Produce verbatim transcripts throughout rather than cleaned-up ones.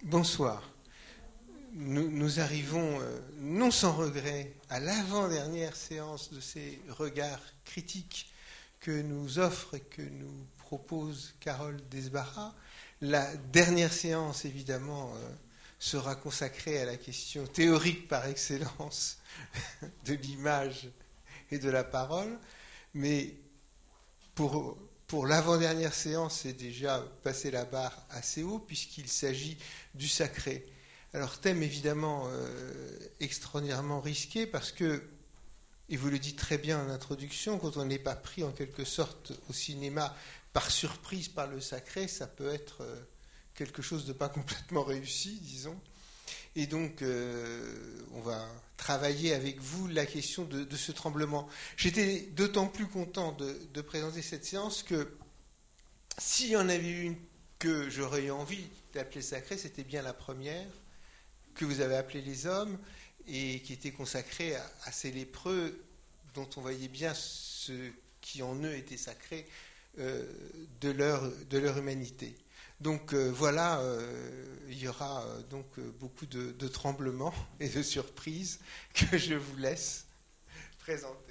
Bonsoir. Nous, nous arrivons, euh, non sans regret, à l'avant-dernière séance de ces regards critiques que nous offre et que nous propose Carole Desbarras. La dernière séance, évidemment, euh, sera consacrée à la question théorique par excellence de l'image et de la parole, mais pour, pour l'avant-dernière séance, c'est déjà passer la barre assez haut puisqu'il s'agit du sacré. Alors, thème évidemment euh, extraordinairement risqué parce que, et vous le dites très bien en introduction, quand on n'est pas pris en quelque sorte au cinéma par surprise par le sacré, ça peut être euh, quelque chose de pas complètement réussi, disons. Et donc, euh, on va travailler avec vous la question de, de ce tremblement. J'étais d'autant plus content de, de présenter cette séance que s'il y en avait une que j'aurais eu envie d'appeler sacrée, c'était bien la première, que vous avez appelée les hommes, et qui était consacrée à, à ces lépreux dont on voyait bien ce qui en eux était sacré euh, de, leur, de leur humanité. Donc euh, voilà, euh, il y aura euh, donc euh, beaucoup de, de tremblements et de surprises que je vous laisse présenter.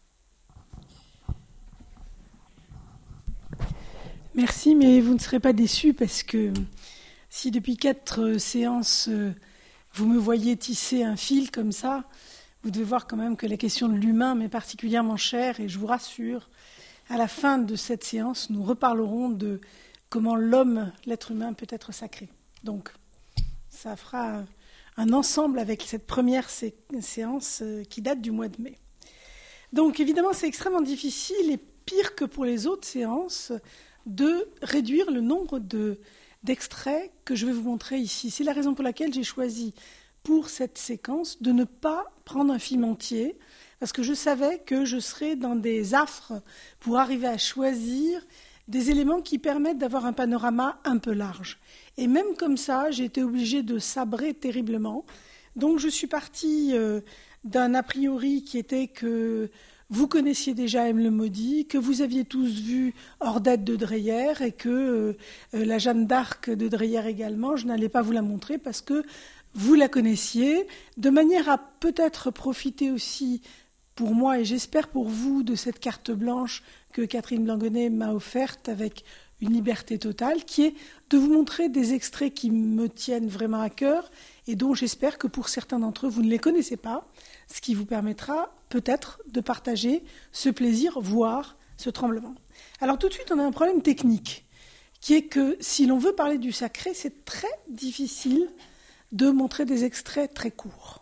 Merci, mais vous ne serez pas déçus parce que si depuis quatre séances vous me voyez tisser un fil comme ça, vous devez voir quand même que la question de l'humain m'est particulièrement chère et je vous rassure, à la fin de cette séance, nous reparlerons de comment l'homme, l'être humain, peut être sacré. Donc, ça fera un ensemble avec cette première sé- séance qui date du mois de mai. Donc, évidemment, c'est extrêmement difficile et pire que pour les autres séances de réduire le nombre de, d'extraits que je vais vous montrer ici. C'est la raison pour laquelle j'ai choisi pour cette séquence de ne pas prendre un film entier, parce que je savais que je serais dans des affres pour arriver à choisir des éléments qui permettent d'avoir un panorama un peu large. Et même comme ça, j'ai été obligée de sabrer terriblement. Donc je suis partie euh, d'un a priori qui était que vous connaissiez déjà M. le Maudit, que vous aviez tous vu Ordette de Dreyer et que euh, la Jeanne d'Arc de Dreyer également, je n'allais pas vous la montrer parce que vous la connaissiez, de manière à peut-être profiter aussi pour moi et j'espère pour vous de cette carte blanche que Catherine Blangonnet m'a offerte avec une liberté totale, qui est de vous montrer des extraits qui me tiennent vraiment à cœur et dont j'espère que pour certains d'entre eux, vous ne les connaissez pas, ce qui vous permettra peut-être de partager ce plaisir, voire ce tremblement. Alors tout de suite, on a un problème technique, qui est que si l'on veut parler du sacré, c'est très difficile de montrer des extraits très courts.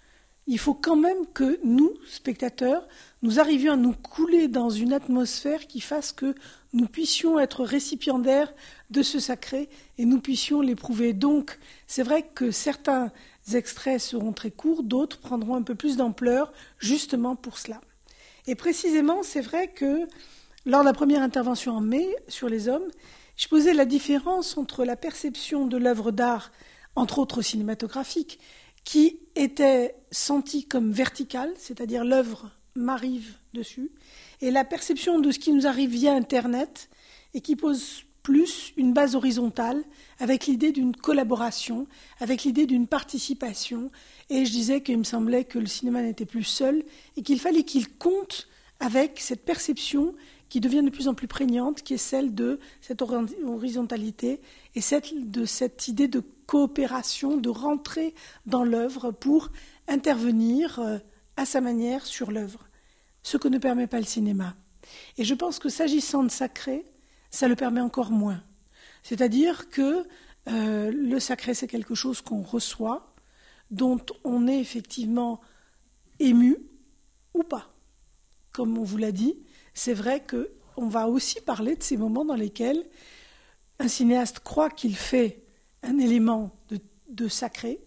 Il faut quand même que nous, spectateurs, nous arrivions à nous couler dans une atmosphère qui fasse que nous puissions être récipiendaires de ce sacré et nous puissions l'éprouver. Donc, c'est vrai que certains extraits seront très courts, d'autres prendront un peu plus d'ampleur, justement pour cela. Et précisément, c'est vrai que lors de la première intervention en mai sur les hommes, je posais la différence entre la perception de l'œuvre d'art, entre autres cinématographique, qui était sentie comme verticale, c'est-à-dire l'œuvre m'arrive dessus, et la perception de ce qui nous arrive via Internet, et qui pose plus une base horizontale, avec l'idée d'une collaboration, avec l'idée d'une participation. Et je disais qu'il me semblait que le cinéma n'était plus seul, et qu'il fallait qu'il compte avec cette perception qui devient de plus en plus prégnante, qui est celle de cette horizontalité et cette, de cette idée de coopération, de rentrer dans l'œuvre pour intervenir euh, à sa manière sur l'œuvre, ce que ne permet pas le cinéma. Et je pense que s'agissant de sacré, ça le permet encore moins. C'est-à-dire que euh, le sacré, c'est quelque chose qu'on reçoit, dont on est effectivement ému ou pas. Comme on vous l'a dit, c'est vrai qu'on va aussi parler de ces moments dans lesquels un cinéaste croit qu'il fait un élément de, de sacré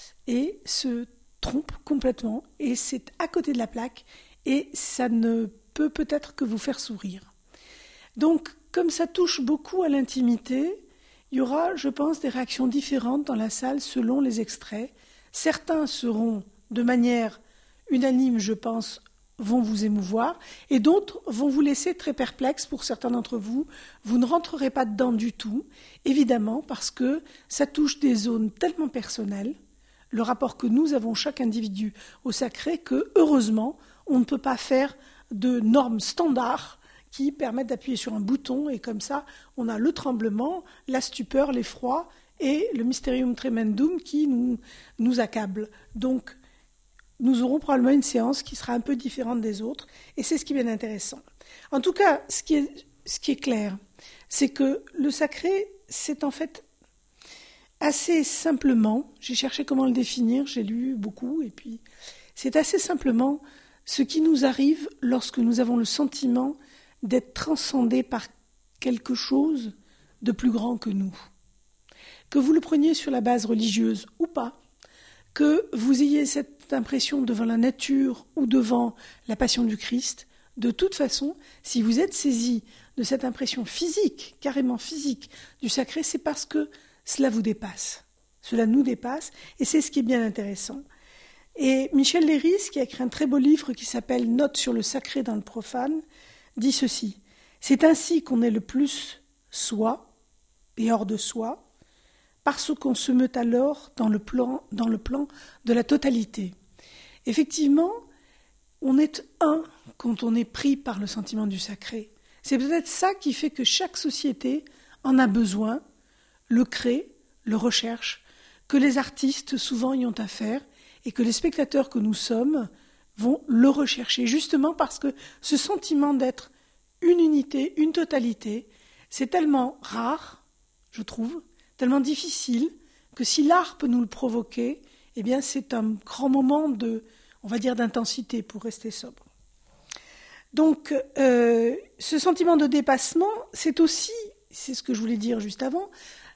et se trompe complètement, et c'est à côté de la plaque, et ça ne peut peut-être que vous faire sourire. Donc, comme ça touche beaucoup à l'intimité, il y aura, je pense, des réactions différentes dans la salle selon les extraits. Certains seront de manière unanime, je pense, vont vous émouvoir et d'autres vont vous laisser très perplexe. Pour certains d'entre vous, vous ne rentrerez pas dedans du tout, évidemment, parce que ça touche des zones tellement personnelles, le rapport que nous avons chaque individu au sacré, que heureusement, on ne peut pas faire de normes standards qui permettent d'appuyer sur un bouton et comme ça, on a le tremblement, la stupeur, l'effroi et le mysterium tremendum qui nous, nous accable. Donc, nous aurons probablement une séance qui sera un peu différente des autres, et c'est ce qui est bien intéressant. En tout cas, ce qui est, ce qui est clair, c'est que le sacré, c'est en fait assez simplement, j'ai cherché comment le définir, j'ai lu beaucoup, et puis c'est assez simplement ce qui nous arrive lorsque nous avons le sentiment d'être transcendés par quelque chose de plus grand que nous. Que vous le preniez sur la base religieuse ou pas, que vous ayez cette impression devant la nature ou devant la passion du Christ, de toute façon, si vous êtes saisi de cette impression physique, carrément physique, du sacré, c'est parce que cela vous dépasse. Cela nous dépasse, et c'est ce qui est bien intéressant. Et Michel Léris, qui a écrit un très beau livre qui s'appelle « Notes sur le sacré dans le profane », dit ceci. « C'est ainsi qu'on est le plus soi et hors de soi, parce qu'on se meut alors dans le plan, dans le plan de la totalité. » Effectivement, on est un quand on est pris par le sentiment du sacré. C'est peut-être ça qui fait que chaque société en a besoin, le crée, le recherche, que les artistes souvent y ont affaire et que les spectateurs que nous sommes vont le rechercher, justement parce que ce sentiment d'être une unité, une totalité, c'est tellement rare, je trouve, tellement difficile, que si l'art peut nous le provoquer, eh bien c'est un grand moment de, on va dire, d'intensité, pour rester sobre. Donc, euh, ce sentiment de dépassement, c'est aussi, c'est ce que je voulais dire juste avant,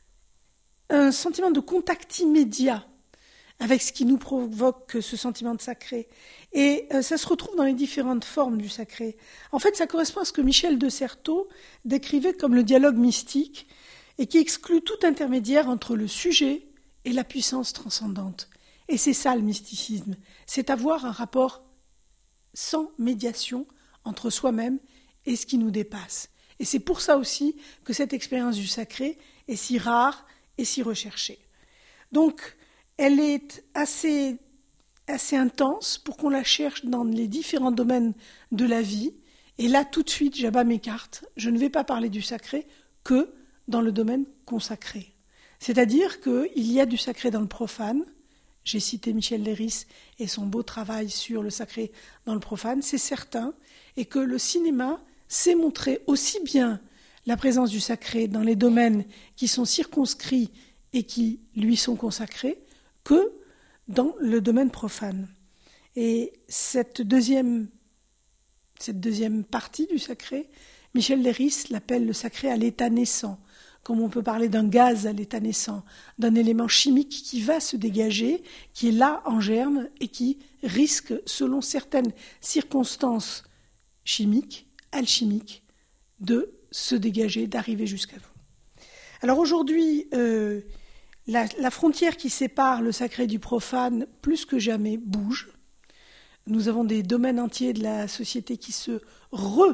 un sentiment de contact immédiat avec ce qui nous provoque ce sentiment de sacré. Et euh, ça se retrouve dans les différentes formes du sacré. En fait, ça correspond à ce que Michel de Certeau décrivait comme le dialogue mystique, et qui exclut tout intermédiaire entre le sujet et la puissance transcendante. Et c'est ça le mysticisme, c'est avoir un rapport sans médiation entre soi-même et ce qui nous dépasse. Et c'est pour ça aussi que cette expérience du sacré est si rare et si recherchée. Donc, elle est assez, assez intense pour qu'on la cherche dans les différents domaines de la vie. Et là, tout de suite, j'abat mes cartes. Je ne vais pas parler du sacré que dans le domaine consacré. C'est-à-dire qu'il y a du sacré dans le profane. J'ai cité Michel Léris et son beau travail sur le sacré dans le profane, c'est certain, et que le cinéma sait montrer aussi bien la présence du sacré dans les domaines qui sont circonscrits et qui lui sont consacrés que dans le domaine profane. Et cette deuxième, cette deuxième partie du sacré, Michel Léris l'appelle le sacré à l'état naissant, comme on peut parler d'un gaz à l'état naissant, d'un élément chimique qui va se dégager, qui est là en germe et qui risque, selon certaines circonstances chimiques, alchimiques, de se dégager, d'arriver jusqu'à vous. Alors aujourd'hui, euh, la, la frontière qui sépare le sacré du profane, plus que jamais, bouge. Nous avons des domaines entiers de la société qui se re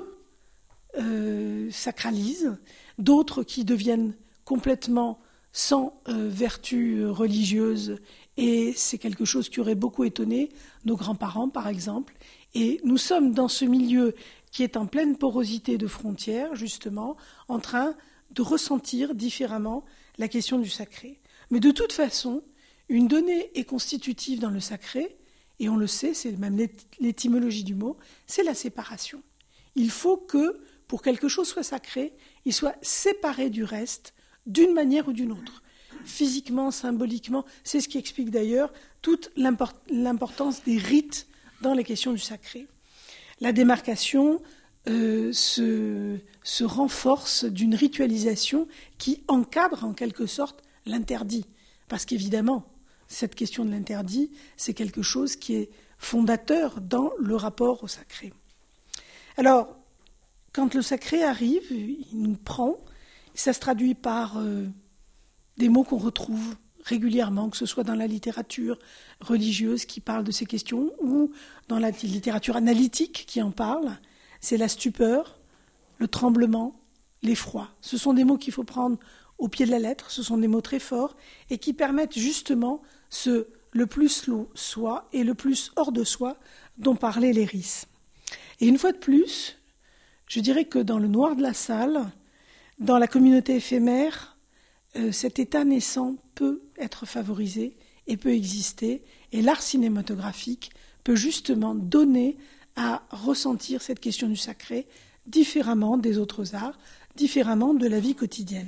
Euh, sacralisent, d'autres qui deviennent complètement sans euh, vertu religieuse, et c'est quelque chose qui aurait beaucoup étonné nos grands-parents, par exemple. Et nous sommes dans ce milieu qui est en pleine porosité de frontières, justement, en train de ressentir différemment la question du sacré. Mais de toute façon, une donnée est constitutive dans le sacré, et on le sait, c'est même l'étymologie du mot, c'est la séparation. Il faut que pour que quelque chose soit sacré, il soit séparé du reste d'une manière ou d'une autre. Physiquement, symboliquement, c'est ce qui explique d'ailleurs toute l'import- l'importance des rites dans les questions du sacré. La démarcation euh, se, se renforce d'une ritualisation qui encadre en quelque sorte l'interdit. Parce qu'évidemment, cette question de l'interdit, c'est quelque chose qui est fondateur dans le rapport au sacré. Alors, quand le sacré arrive, il nous prend, ça se traduit par euh, des mots qu'on retrouve régulièrement, que ce soit dans la littérature religieuse qui parle de ces questions ou dans la littérature analytique qui en parle, c'est la stupeur, le tremblement, l'effroi. Ce sont des mots qu'il faut prendre au pied de la lettre, ce sont des mots très forts et qui permettent justement ce le plus soi et le plus hors de soi dont parlait Léris. Et une fois de plus, je dirais que dans le noir de la salle, dans la communauté éphémère, euh, cet état naissant peut être favorisé et peut exister, et l'art cinématographique peut justement donner à ressentir cette question du sacré différemment des autres arts, différemment de la vie quotidienne.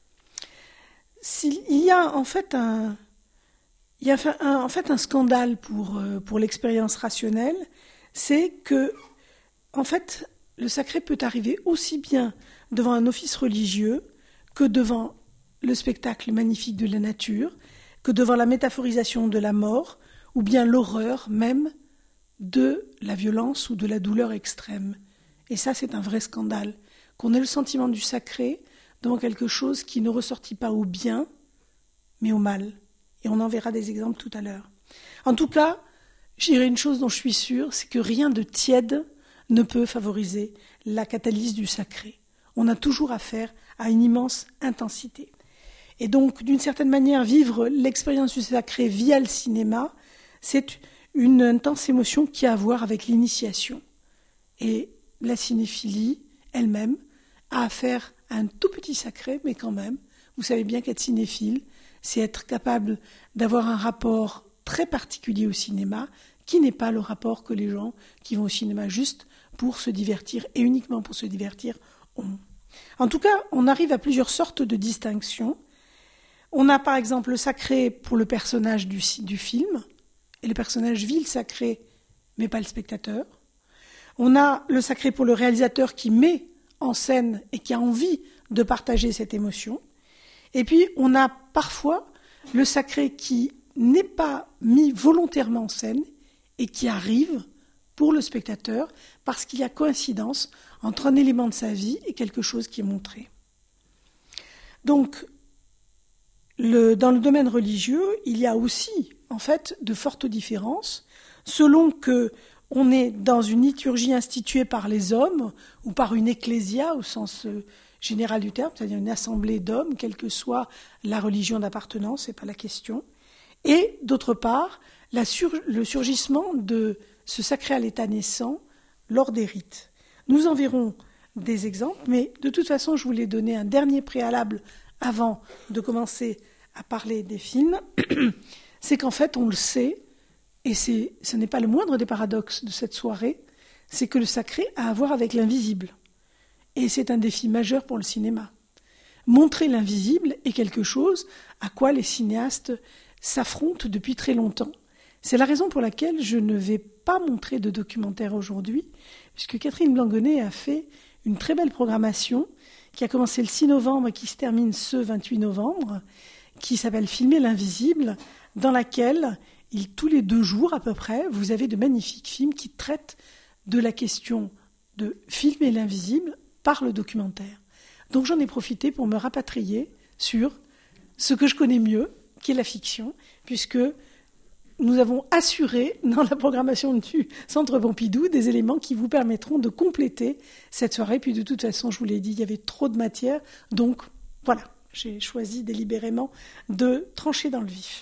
S'il, il y a en fait un, il y a un, en fait un scandale pour, pour l'expérience rationnelle, c'est que en fait, le sacré peut arriver aussi bien devant un office religieux que devant le spectacle magnifique de la nature, que devant la métaphorisation de la mort, ou bien l'horreur même de la violence ou de la douleur extrême. Et ça, c'est un vrai scandale, qu'on ait le sentiment du sacré devant quelque chose qui ne ressortit pas au bien, mais au mal. Et on en verra des exemples tout à l'heure. En tout cas, je dirais une chose dont je suis sûre, c'est que rien de tiède ne peut favoriser la catalyse du sacré. On a toujours affaire à une immense intensité. Et donc, d'une certaine manière, vivre l'expérience du sacré via le cinéma, c'est une intense émotion qui a à voir avec l'initiation. Et la cinéphilie elle-même a affaire à un tout petit sacré, mais quand même, vous savez bien qu'être cinéphile, c'est être capable d'avoir un rapport très particulier au cinéma, qui n'est pas le rapport que les gens qui vont au cinéma juste pour se divertir, et uniquement pour se divertir, ont. En tout cas, on arrive à plusieurs sortes de distinctions. On a par exemple le sacré pour le personnage du, du film, et le personnage vit le sacré, mais pas le spectateur. On a le sacré pour le réalisateur qui met en scène et qui a envie de partager cette émotion. Et puis, on a parfois le sacré qui n'est pas mis volontairement en scène et qui arrive pour le spectateur parce qu'il y a coïncidence entre un élément de sa vie et quelque chose qui est montré. Donc, le, dans le domaine religieux, il y a aussi, en fait, de fortes différences selon que on est dans une liturgie instituée par les hommes ou par une ecclésia au sens général du terme, c'est-à-dire une assemblée d'hommes, quelle que soit la religion d'appartenance, c'est pas la question. Et d'autre part, la sur, le surgissement de ce sacré à l'état naissant lors des rites. Nous en verrons des exemples, mais de toute façon, je voulais donner un dernier préalable avant de commencer à parler des films. C'est qu'en fait, on le sait, et c'est, ce n'est pas le moindre des paradoxes de cette soirée, c'est que le sacré a à voir avec l'invisible. Et c'est un défi majeur pour le cinéma. Montrer l'invisible est quelque chose à quoi les cinéastes s'affrontent depuis très longtemps. C'est la raison pour laquelle je ne vais pas montrer de documentaire aujourd'hui, puisque Catherine Blangonnet a fait une très belle programmation qui a commencé le six novembre et qui se termine ce vingt-huit novembre, qui s'appelle « Filmer l'invisible », dans laquelle, il, tous les deux jours à peu près, vous avez de magnifiques films qui traitent de la question de filmer l'invisible par le documentaire. Donc j'en ai profité pour me rapatrier sur ce que je connais mieux, qui est la fiction, puisque nous avons assuré dans la programmation du Centre Pompidou des éléments qui vous permettront de compléter cette soirée. Puis de toute façon, je vous l'ai dit, il y avait trop de matière, donc voilà, j'ai choisi délibérément de trancher dans le vif.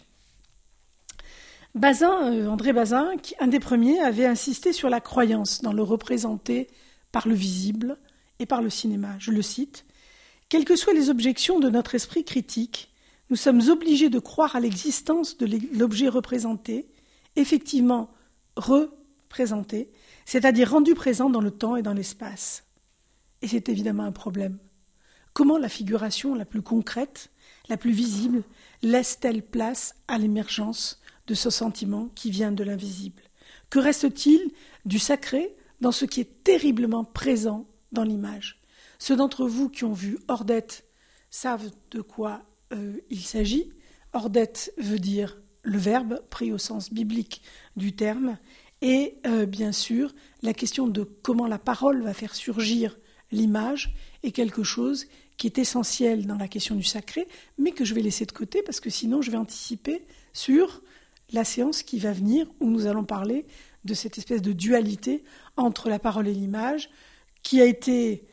Bazin, euh, André Bazin, qui, un des premiers, avait insisté sur la croyance dans le représenté par le visible et par le cinéma. Je le cite. « Quelles que soient les objections de notre esprit critique, nous sommes obligés de croire à l'existence de l'objet représenté, effectivement représenté, c'est-à-dire rendu présent dans le temps et dans l'espace. » Et c'est évidemment un problème. Comment la figuration la plus concrète, la plus visible, laisse-t-elle place à l'émergence de ce sentiment qui vient de l'invisible? Que reste-t-il du sacré dans ce qui est terriblement présent dans l'image? Ceux d'entre vous qui ont vu Ordette savent de quoi euh, il s'agit. Ordette veut dire le verbe pris au sens biblique du terme et euh, bien sûr la question de comment la parole va faire surgir l'image est quelque chose qui est essentiel dans la question du sacré, mais que je vais laisser de côté parce que sinon je vais anticiper sur la séance qui va venir où nous allons parler de cette espèce de dualité entre la parole et l'image qui a été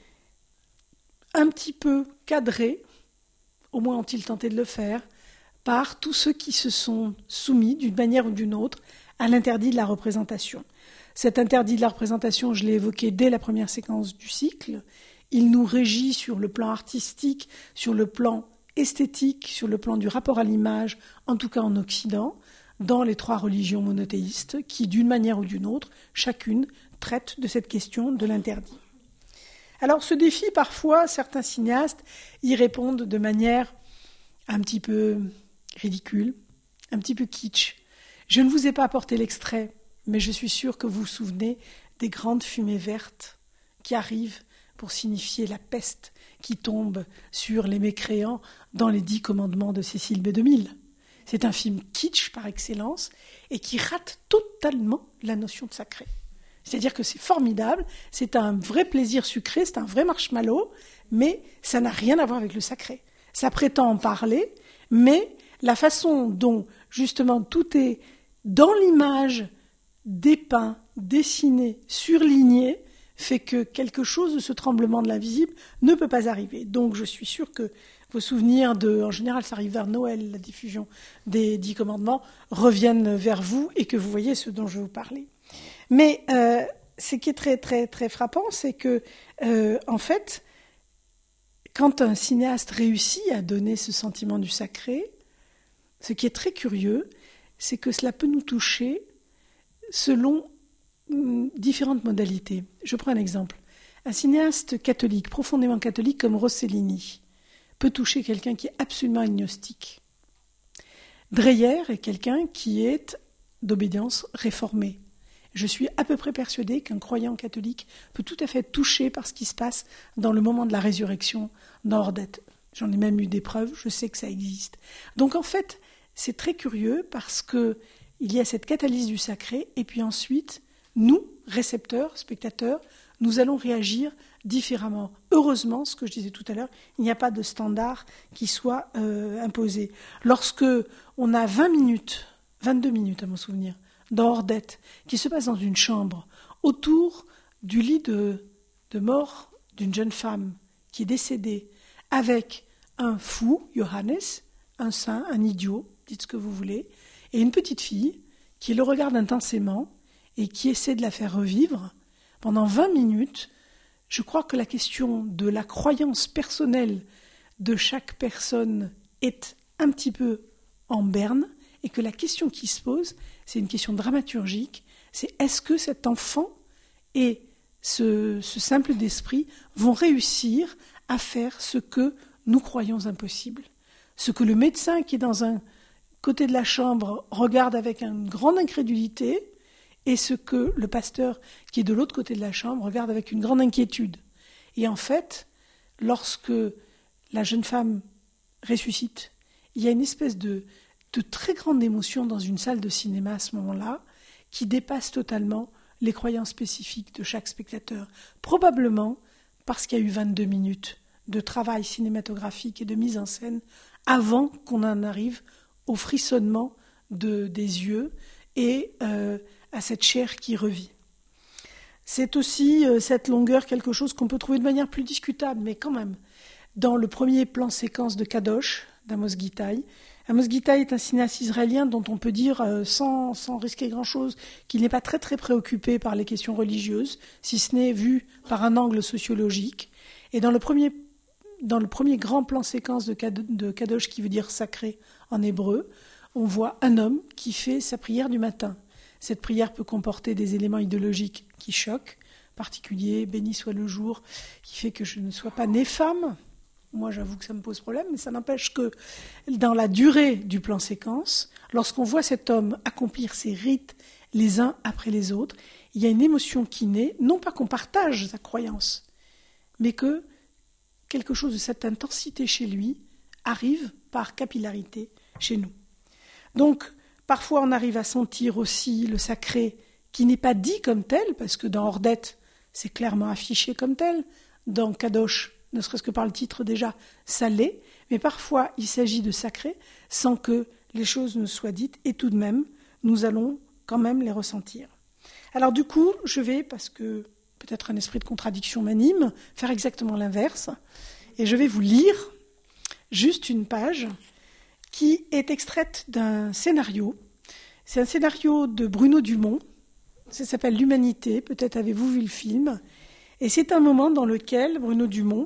un petit peu cadrée, au moins ont-ils tenté de le faire, par tous ceux qui se sont soumis d'une manière ou d'une autre à l'interdit de la représentation. Cet interdit de la représentation, je l'ai évoqué dès la première séquence du cycle. Il nous régit sur le plan artistique, sur le plan esthétique, sur le plan du rapport à l'image, en tout cas en Occident, dans les trois religions monothéistes qui, d'une manière ou d'une autre, chacune traite de cette question de l'interdit. Alors ce défi, parfois, certains cinéastes y répondent de manière un petit peu ridicule, un petit peu kitsch. Je ne vous ai pas apporté l'extrait, mais je suis sûre que vous vous souvenez des grandes fumées vertes qui arrivent pour signifier la peste qui tombe sur les mécréants dans les dix commandements de Cécile B deux mille. C'est un film kitsch par excellence et qui rate totalement la notion de sacré. C'est-à-dire que c'est formidable, c'est un vrai plaisir sucré, c'est un vrai marshmallow, mais ça n'a rien à voir avec le sacré. Ça prétend en parler, mais la façon dont justement tout est dans l'image dépeint, dessiné, surligné, fait que quelque chose de ce tremblement de l'invisible ne peut pas arriver. Donc je suis sûre que vos souvenirs de, en général ça arrive vers Noël, la diffusion des dix commandements, reviennent vers vous et que vous voyez ce dont je vais vous parler. Mais euh, ce qui est très très très frappant, c'est que euh, en fait, quand un cinéaste réussit à donner ce sentiment du sacré, ce qui est très curieux, c'est que cela peut nous toucher selon hum, différentes modalités. Je prends un exemple. Un cinéaste catholique, profondément catholique comme Rossellini, peut toucher quelqu'un qui est absolument agnostique. Dreyer est quelqu'un qui est d'obédience réformée. Je suis à peu près persuadée qu'un croyant catholique peut tout à fait être touché par ce qui se passe dans le moment de la résurrection dans Ordette. J'en ai même eu des preuves, je sais que ça existe. Donc en fait, c'est très curieux parce qu'il y a cette catalyse du sacré et puis ensuite, nous, récepteurs, spectateurs, nous allons réagir différemment. Heureusement, ce que je disais tout à l'heure, il n'y a pas de standard qui soit euh, imposé. Lorsque on a vingt minutes, vingt-deux minutes à mon souvenir, dans Ordette, qui se passe dans une chambre, autour du lit de, de mort d'une jeune femme qui est décédée, avec un fou, Johannes, un saint, un idiot, dites ce que vous voulez, et une petite fille qui le regarde intensément et qui essaie de la faire revivre, pendant vingt minutes, je crois que la question de la croyance personnelle de chaque personne est un petit peu en berne et que la question qui se pose, c'est une question dramaturgique, c'est est-ce que cet enfant et ce, ce simple d'esprit vont réussir à faire ce que nous croyons impossible, ce que le médecin qui est dans un côté de la chambre regarde avec une grande incrédulité et ce que le pasteur qui est de l'autre côté de la chambre regarde avec une grande inquiétude. Et en fait, lorsque la jeune femme ressuscite, il y a une espèce de, de très grande émotion dans une salle de cinéma à ce moment-là qui dépasse totalement les croyances spécifiques de chaque spectateur. Probablement parce qu'il y a eu vingt-deux minutes de travail cinématographique et de mise en scène avant qu'on en arrive au frissonnement de, des yeux et euh, à cette chair qui revit. C'est aussi euh, cette longueur quelque chose qu'on peut trouver de manière plus discutable, mais quand même. Dans le premier plan séquence de Kadosh, d'Amos Gitaï, Amos Gitaï est un cinéaste israélien dont on peut dire, euh, sans, sans risquer grand-chose, qu'il n'est pas très très préoccupé par les questions religieuses, si ce n'est vu par un angle sociologique. Et dans le premier, dans le premier grand plan séquence de, Kad, de Kadosh, qui veut dire sacré en hébreu, on voit un homme qui fait sa prière du matin. Cette prière peut comporter des éléments idéologiques qui choquent, en particulier « Béni soit le jour » qui fait que je ne sois pas née femme. Moi, j'avoue que ça me pose problème, mais ça n'empêche que dans la durée du plan séquence, lorsqu'on voit cet homme accomplir ses rites les uns après les autres, il y a une émotion qui naît, non pas qu'on partage sa croyance, mais que quelque chose de cette intensité chez lui arrive par capillarité chez nous. Donc, parfois, on arrive à sentir aussi le sacré qui n'est pas dit comme tel, parce que dans Ordette, c'est clairement affiché comme tel. Dans Kadosh, ne serait-ce que par le titre déjà, ça l'est, mais parfois il s'agit de sacré sans que les choses ne soient dites, et tout de même, nous allons quand même les ressentir. Alors du coup, je vais, parce que peut-être un esprit de contradiction m'anime, faire exactement l'inverse, et je vais vous lire juste une page qui est extraite d'un scénario. C'est un scénario de Bruno Dumont, ça s'appelle L'Humanité, peut-être avez-vous vu le film, et c'est un moment dans lequel Bruno Dumont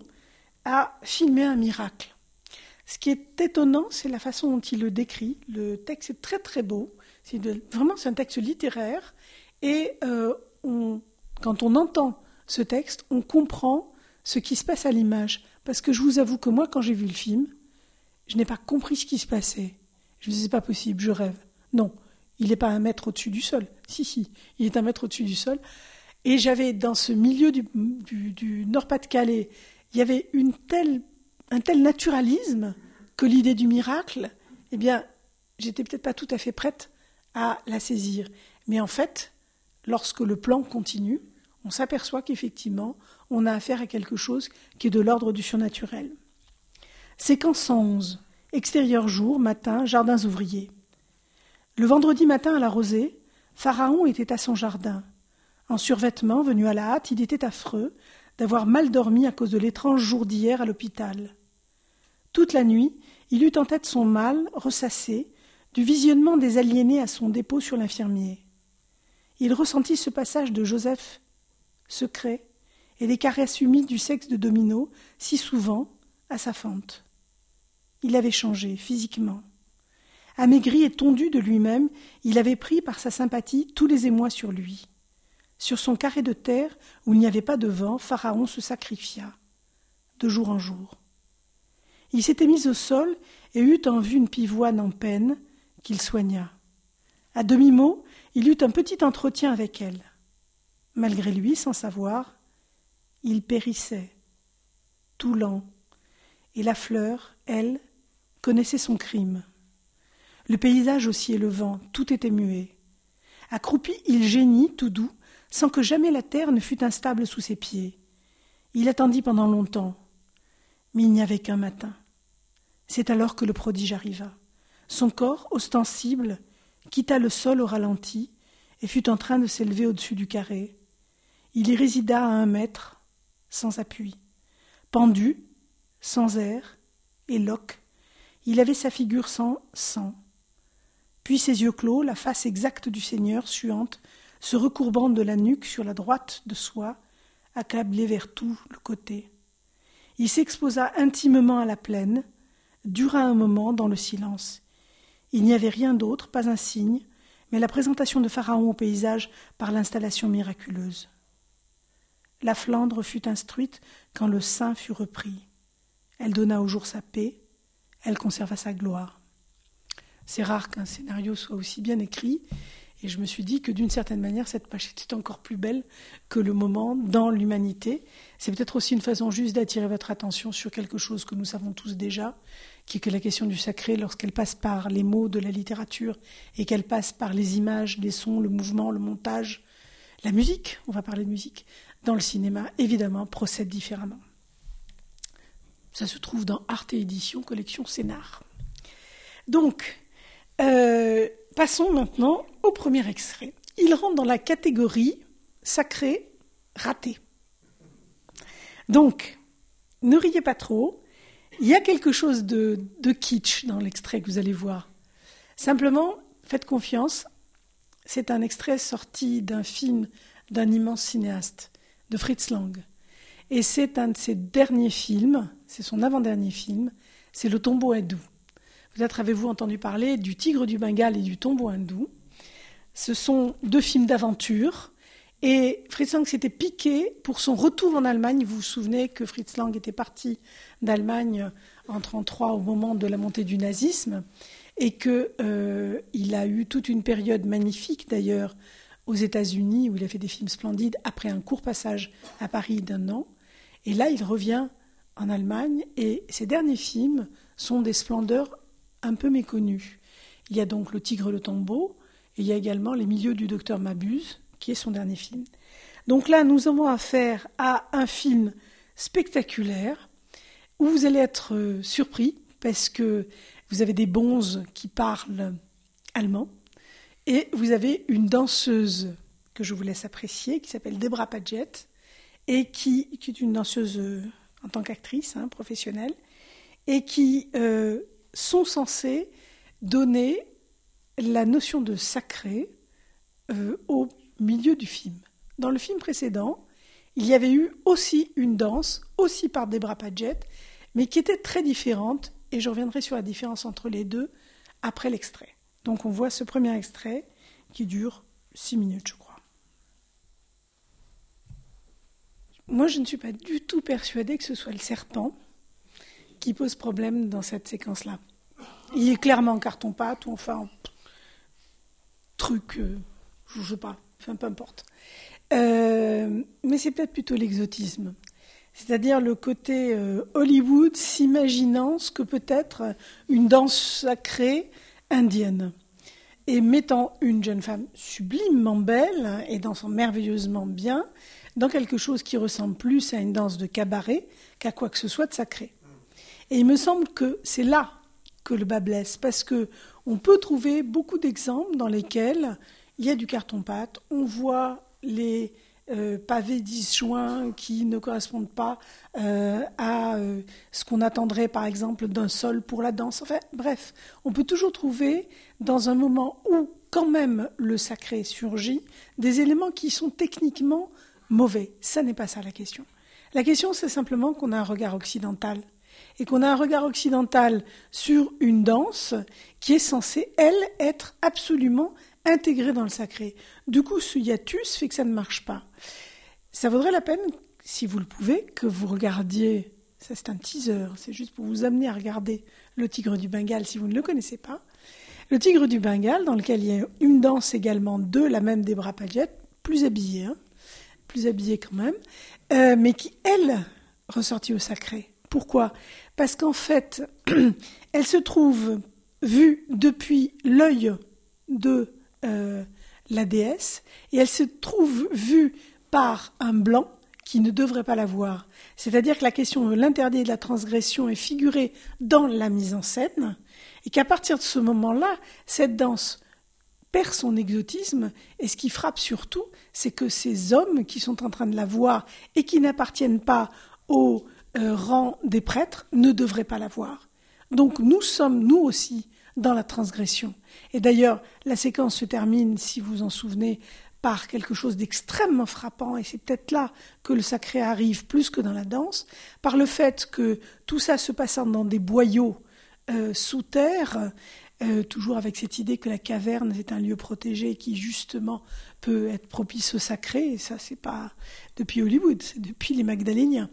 a filmé un miracle. Ce qui est étonnant, c'est la façon dont il le décrit. Le texte est très très beau, c'est de, vraiment c'est un texte littéraire, et euh, on, quand on entend ce texte, on comprend ce qui se passe à l'image. Parce que je vous avoue que moi, quand j'ai vu le film, je n'ai pas compris ce qui se passait. Je me disais, c'est pas possible, je rêve. Non, il n'est pas un mètre au-dessus du sol. Si, si, il est un mètre au-dessus du sol. Et j'avais, dans ce milieu du, du, du Nord-Pas-de-Calais, il y avait une telle, un tel naturalisme que l'idée du miracle, eh bien, j'étais peut-être pas tout à fait prête à la saisir. Mais en fait, lorsque le plan continue, on s'aperçoit qu'effectivement, on a affaire à quelque chose qui est de l'ordre du surnaturel. Séquence cent onze. Extérieur jour, matin, jardins ouvriers. Le vendredi matin à la rosée, Pharaon était à son jardin. En survêtement, venu à la hâte, il était affreux d'avoir mal dormi à cause de l'étrange jour d'hier à l'hôpital. Toute la nuit, il eut en tête son mal, ressassé, du visionnement des aliénés à son dépôt sur l'infirmier. Il ressentit ce passage de Joseph secret et les caresses humides du sexe de Domino, si souvent, à sa fente. Il avait changé physiquement. Amaigri et tondu de lui-même, il avait pris par sa sympathie tous les émois sur lui. Sur son carré de terre, où il n'y avait pas de vent, Pharaon se sacrifia, de jour en jour. Il s'était mis au sol et eut en vue une pivoine en peine qu'il soigna. À demi-mot, il eut un petit entretien avec elle. Malgré lui, sans savoir, il périssait, tout lent, et la fleur, elle, connaissait son crime. Le paysage aussi et le vent, tout était muet. Accroupi, il geignit, tout doux, sans que jamais la terre ne fût instable sous ses pieds. Il attendit pendant longtemps, mais il n'y avait qu'un matin. C'est alors que le prodige arriva. Son corps, ostensible, quitta le sol au ralenti et fut en train de s'élever au-dessus du carré. Il y résida à un mètre, sans appui. Pendu, sans air, et loque, il avait sa figure sans sang. Puis ses yeux clos, la face exacte du Seigneur, suante, se recourbant de la nuque sur la droite de soi, accablé vers tout le côté. Il s'exposa intimement à la plaine, dura un moment dans le silence. Il n'y avait rien d'autre, pas un signe, mais la présentation de Pharaon au paysage par l'installation miraculeuse. La Flandre fut instruite quand le sein fut repris. Elle donna au jour sa paix, elle conserva sa gloire. C'est rare qu'un scénario soit aussi bien écrit, et je me suis dit que d'une certaine manière, cette page était encore plus belle que le moment dans l'humanité. C'est peut-être aussi une façon juste d'attirer votre attention sur quelque chose que nous savons tous déjà, qui est que la question du sacré, lorsqu'elle passe par les mots de la littérature et qu'elle passe par les images, les sons, le mouvement, le montage, la musique, on va parler de musique, dans le cinéma, évidemment, procède différemment. Ça se trouve dans Arte Édition, collection Scénar. Donc, euh, passons maintenant au premier extrait. Il rentre dans la catégorie sacré raté. Donc, ne riez pas trop. Il y a quelque chose de, de kitsch dans l'extrait que vous allez voir. Simplement, faites confiance. C'est un extrait sorti d'un film d'un immense cinéaste, de Fritz Lang. Et c'est un de ses derniers films, c'est son avant-dernier film, c'est Le Tombeau hindou. Peut-être avez-vous entendu parler du Tigre du Bengale et du Tombeau hindou. Ce sont deux films d'aventure. Et Fritz Lang s'était piqué pour son retour en Allemagne. Vous vous souvenez que Fritz Lang était parti d'Allemagne en mille neuf cent trente-trois au moment de la montée du nazisme et qu'il euh, a eu toute une période magnifique d'ailleurs aux États-Unis où il a fait des films splendides après un court passage à Paris d'un an. Et là, il revient en Allemagne et ses derniers films sont des splendeurs un peu méconnues. Il y a donc Le Tigre et le Tombeau et il y a également Les Milieux du docteur Mabuse, qui est son dernier film. Donc là, nous avons affaire à un film spectaculaire où vous allez être euh, surpris parce que vous avez des bonzes qui parlent allemand et vous avez une danseuse que je vous laisse apprécier qui s'appelle Debra Paget et qui, qui est une danseuse euh, en tant qu'actrice hein, professionnelle et qui euh, sont censées donner la notion de sacré euh, au milieu du film. Dans le film précédent, il y avait eu aussi une danse, aussi par Debra Paget, mais qui était très différente, et je reviendrai sur la différence entre les deux après l'extrait. Donc on voit ce premier extrait qui dure six minutes, je crois. Moi, je ne suis pas du tout persuadée que ce soit le serpent qui pose problème dans cette séquence-là. Il est clairement en carton-pâte, ou enfin, truc, euh, je ne sais pas, enfin, peu importe. Euh, mais c'est peut-être plutôt l'exotisme. C'est-à-dire le côté euh, Hollywood s'imaginant ce que peut être une danse sacrée indienne. Et mettant une jeune femme sublimement belle et dansant merveilleusement bien dans quelque chose qui ressemble plus à une danse de cabaret qu'à quoi que ce soit de sacré. Et il me semble que c'est là que le bas blesse, parce qu'on peut trouver beaucoup d'exemples dans lesquels il y a du carton-pâte, on voit les euh, pavés disjoints qui ne correspondent pas euh, à euh, ce qu'on attendrait par exemple d'un sol pour la danse. Enfin bref, on peut toujours trouver dans un moment où quand même le sacré surgit des éléments qui sont techniquement mauvais. Ça n'est pas ça la question. La question c'est simplement qu'on a un regard occidental et qu'on a un regard occidental sur une danse qui est censée, elle, être absolument intégrée dans le sacré. Du coup, ce hiatus fait que ça ne marche pas. Ça vaudrait la peine, si vous le pouvez, que vous regardiez, ça c'est un teaser, c'est juste pour vous amener à regarder Le Tigre du Bengale si vous ne le connaissez pas. Le Tigre du Bengale, dans lequel il y a une danse également de la même Debra Paget, plus habillée, hein, plus habillée quand même, euh, mais qui, elle, ressortit au sacré. Pourquoi ? Parce qu'en fait, elle se trouve vue depuis l'œil de euh, la déesse, et elle se trouve vue par un blanc qui ne devrait pas la voir. C'est-à-dire que la question de l'interdit et de la transgression est figurée dans la mise en scène, et qu'à partir de ce moment-là, cette danse perd son exotisme, et ce qui frappe surtout, c'est que ces hommes qui sont en train de la voir et qui n'appartiennent pas au euh, rang des prêtres ne devraient pas la voir. Donc nous sommes, nous aussi, dans la transgression. Et d'ailleurs, la séquence se termine, si vous en souvenez, par quelque chose d'extrêmement frappant, et c'est peut-être là que le sacré arrive plus que dans la danse, par le fait que tout ça se passant dans des boyaux euh, sous terre, euh, toujours avec cette idée que la caverne est un lieu protégé qui justement peut être propice au sacré, et ça c'est pas depuis Hollywood, c'est depuis les Magdaléniens.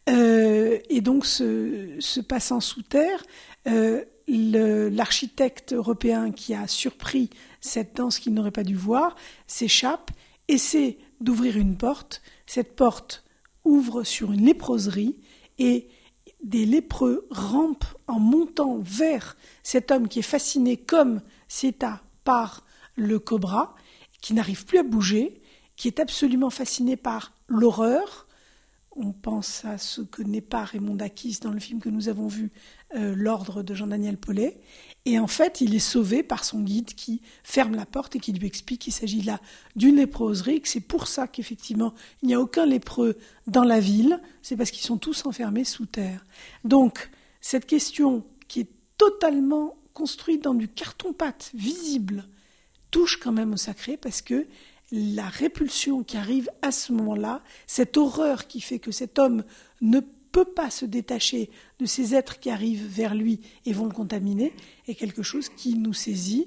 Euh, et donc se, se passant sous terre, euh, Le, l'architecte européen qui a surpris cette danse qu'il n'aurait pas dû voir s'échappe, essaie d'ouvrir une porte. Cette porte ouvre sur une léproserie et des lépreux rampent en montant vers cet homme qui est fasciné comme Séta par le cobra, qui n'arrive plus à bouger, qui est absolument fasciné par l'horreur. On pense à ce que n'est pas Raymond Dacquis dans le film que nous avons vu, euh, L'Ordre de Jean-Daniel Paulet. Et en fait, il est sauvé par son guide qui ferme la porte et qui lui explique qu'il s'agit là d'une léproserie, que c'est pour ça qu'effectivement, il n'y a aucun lépreux dans la ville, c'est parce qu'ils sont tous enfermés sous terre. Donc, cette question qui est totalement construite dans du carton-pâte visible touche quand même au sacré parce que la répulsion qui arrive à ce moment-là, cette horreur qui fait que cet homme ne peut pas se détacher de ces êtres qui arrivent vers lui et vont le contaminer, est quelque chose qui nous saisit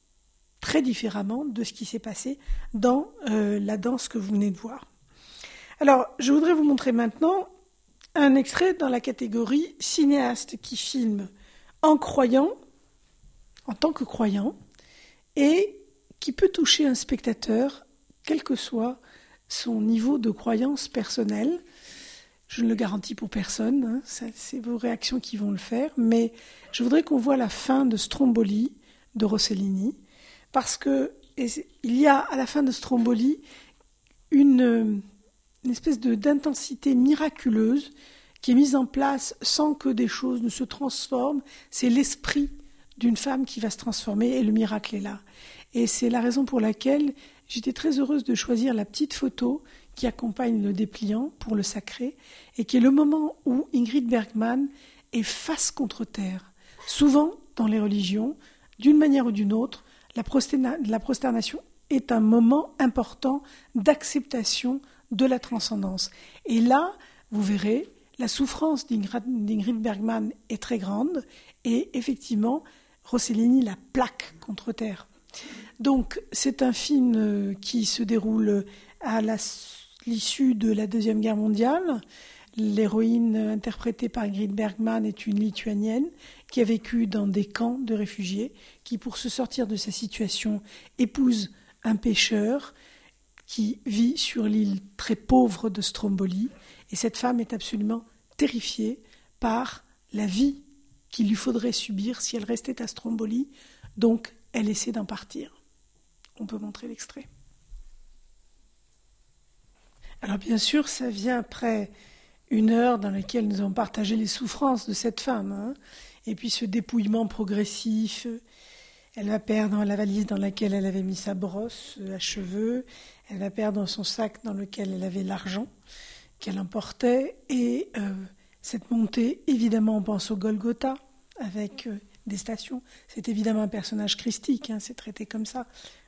très différemment de ce qui s'est passé dans euh, la danse que vous venez de voir. Alors, je voudrais vous montrer maintenant un extrait dans la catégorie cinéaste qui filme en croyant, en tant que croyant, et qui peut toucher un spectateur quel que soit son niveau de croyance personnelle. Je ne le garantis pour personne, hein, ça, c'est vos réactions qui vont le faire, mais je voudrais qu'on voit la fin de Stromboli de Rossellini, parce que il y a à la fin de Stromboli une, une espèce de, d'intensité miraculeuse qui est mise en place sans que des choses ne se transforment. C'est l'esprit d'une femme qui va se transformer et le miracle est là. Et c'est la raison pour laquelle j'étais très heureuse de choisir la petite photo qui accompagne le dépliant pour le sacré et qui est le moment où Ingrid Bergman est face contre terre. Souvent, dans les religions, d'une manière ou d'une autre, la, prosténa- la prosternation est un moment important d'acceptation de la transcendance. Et là, vous verrez, la souffrance d'Ingrid, d'Ingrid Bergman est très grande et effectivement, Rossellini la plaque contre terre. Donc, c'est un film qui se déroule à la, l'issue de la Deuxième Guerre mondiale. L'héroïne interprétée par Ingrid Bergman est une Lituanienne qui a vécu dans des camps de réfugiés, qui, pour se sortir de sa situation, épouse un pêcheur qui vit sur l'île très pauvre de Stromboli. Et cette femme est absolument terrifiée par la vie qu'il lui faudrait subir si elle restait à Stromboli. Donc, elle essaie d'en partir. On peut montrer l'extrait. Alors, bien sûr, ça vient après une heure dans laquelle nous avons partagé les souffrances de cette femme. Hein, et puis, ce dépouillement progressif. Elle va perdre la valise dans laquelle elle avait mis sa brosse à cheveux. Elle va perdre son sac dans lequel elle avait l'argent qu'elle emportait. Et euh, cette montée, évidemment, on pense au Golgotha, avec euh, des stations. C'est évidemment un personnage christique, hein, c'est traité comme ça.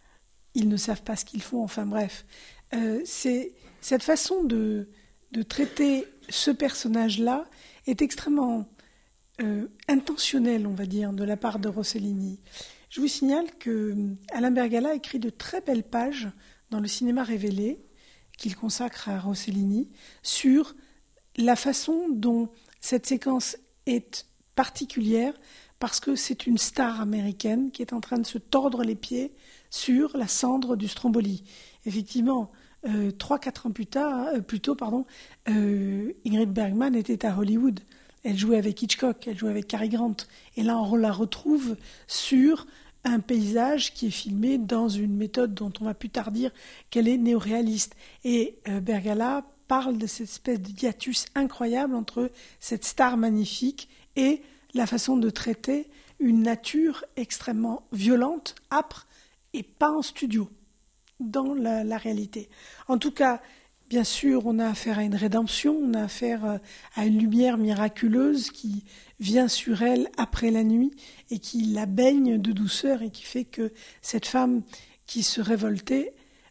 Ils ne savent pas ce qu'ils font, enfin bref. Euh, c'est, cette façon de, de traiter ce personnage-là est extrêmement euh, intentionnelle, on va dire, de la part de Rossellini. Je vous signale qu'Alain Bergala écrit de très belles pages dans le cinéma révélé, qu'il consacre à Rossellini, sur la façon dont cette séquence est particulière, parce que c'est une star américaine qui est en train de se tordre les pieds sur la cendre du Stromboli. Effectivement, euh, trois, quatre ans plus tard, euh, plus tôt, pardon, euh, Ingrid Bergman était à Hollywood. Elle jouait avec Hitchcock, elle jouait avec Cary Grant. Et là, on la retrouve sur un paysage qui est filmé dans une méthode dont on va plus tard dire qu'elle est néoréaliste. Et euh, Bergala parle de cette espèce de hiatus incroyable entre cette star magnifique et la façon de traiter une nature extrêmement violente, âpre, et pas en studio, dans la, la réalité. En tout cas, bien sûr, on a affaire à une rédemption, on a affaire à une lumière miraculeuse qui vient sur elle après la nuit et qui la baigne de douceur et qui fait que cette femme qui se révoltait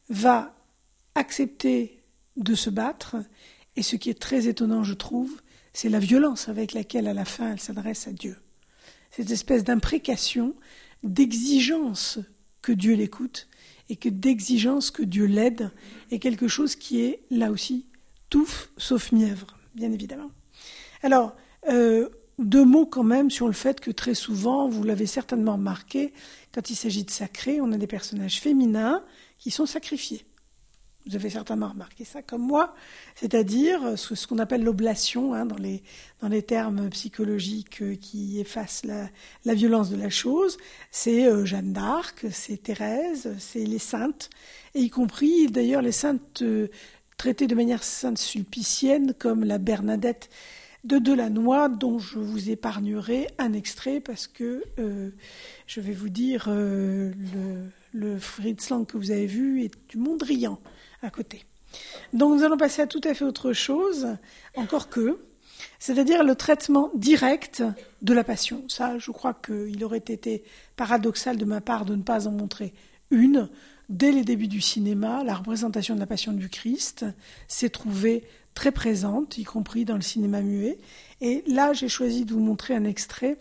va accepter de se battre. Et ce qui est très étonnant, je trouve, c'est la violence avec laquelle, à la fin, elle s'adresse à Dieu. Cette espèce d'imprécation, d'exigence que Dieu l'écoute et que d'exigence que Dieu l'aide est quelque chose qui est, là aussi, tout sauf mièvre, bien évidemment. Alors, euh, deux mots quand même sur le fait que très souvent, vous l'avez certainement remarqué, quand il s'agit de sacré, on a des personnages féminins qui sont sacrifiés. Vous avez certainement remarqué ça comme moi, c'est-à-dire ce, ce qu'on appelle l'oblation, hein, dans, les, dans les termes psychologiques euh, qui effacent la, la violence de la chose. C'est euh, Jeanne d'Arc, c'est Thérèse, c'est les saintes, et y compris d'ailleurs les saintes euh, traitées de manière sainte sulpicienne comme la Bernadette de Delannoy, dont je vous épargnerai un extrait parce que euh, je vais vous dire euh, le, le Fritz Lang que vous avez vu est du Mondrian à côté. Donc nous allons passer à tout à fait autre chose, encore que, c'est-à-dire le traitement direct de la passion. Ça, je crois qu'il aurait été paradoxal de ma part de ne pas en montrer une. Dès les débuts du cinéma, la représentation de la passion du Christ s'est trouvée très présente, y compris dans le cinéma muet. Et là, j'ai choisi de vous montrer un extrait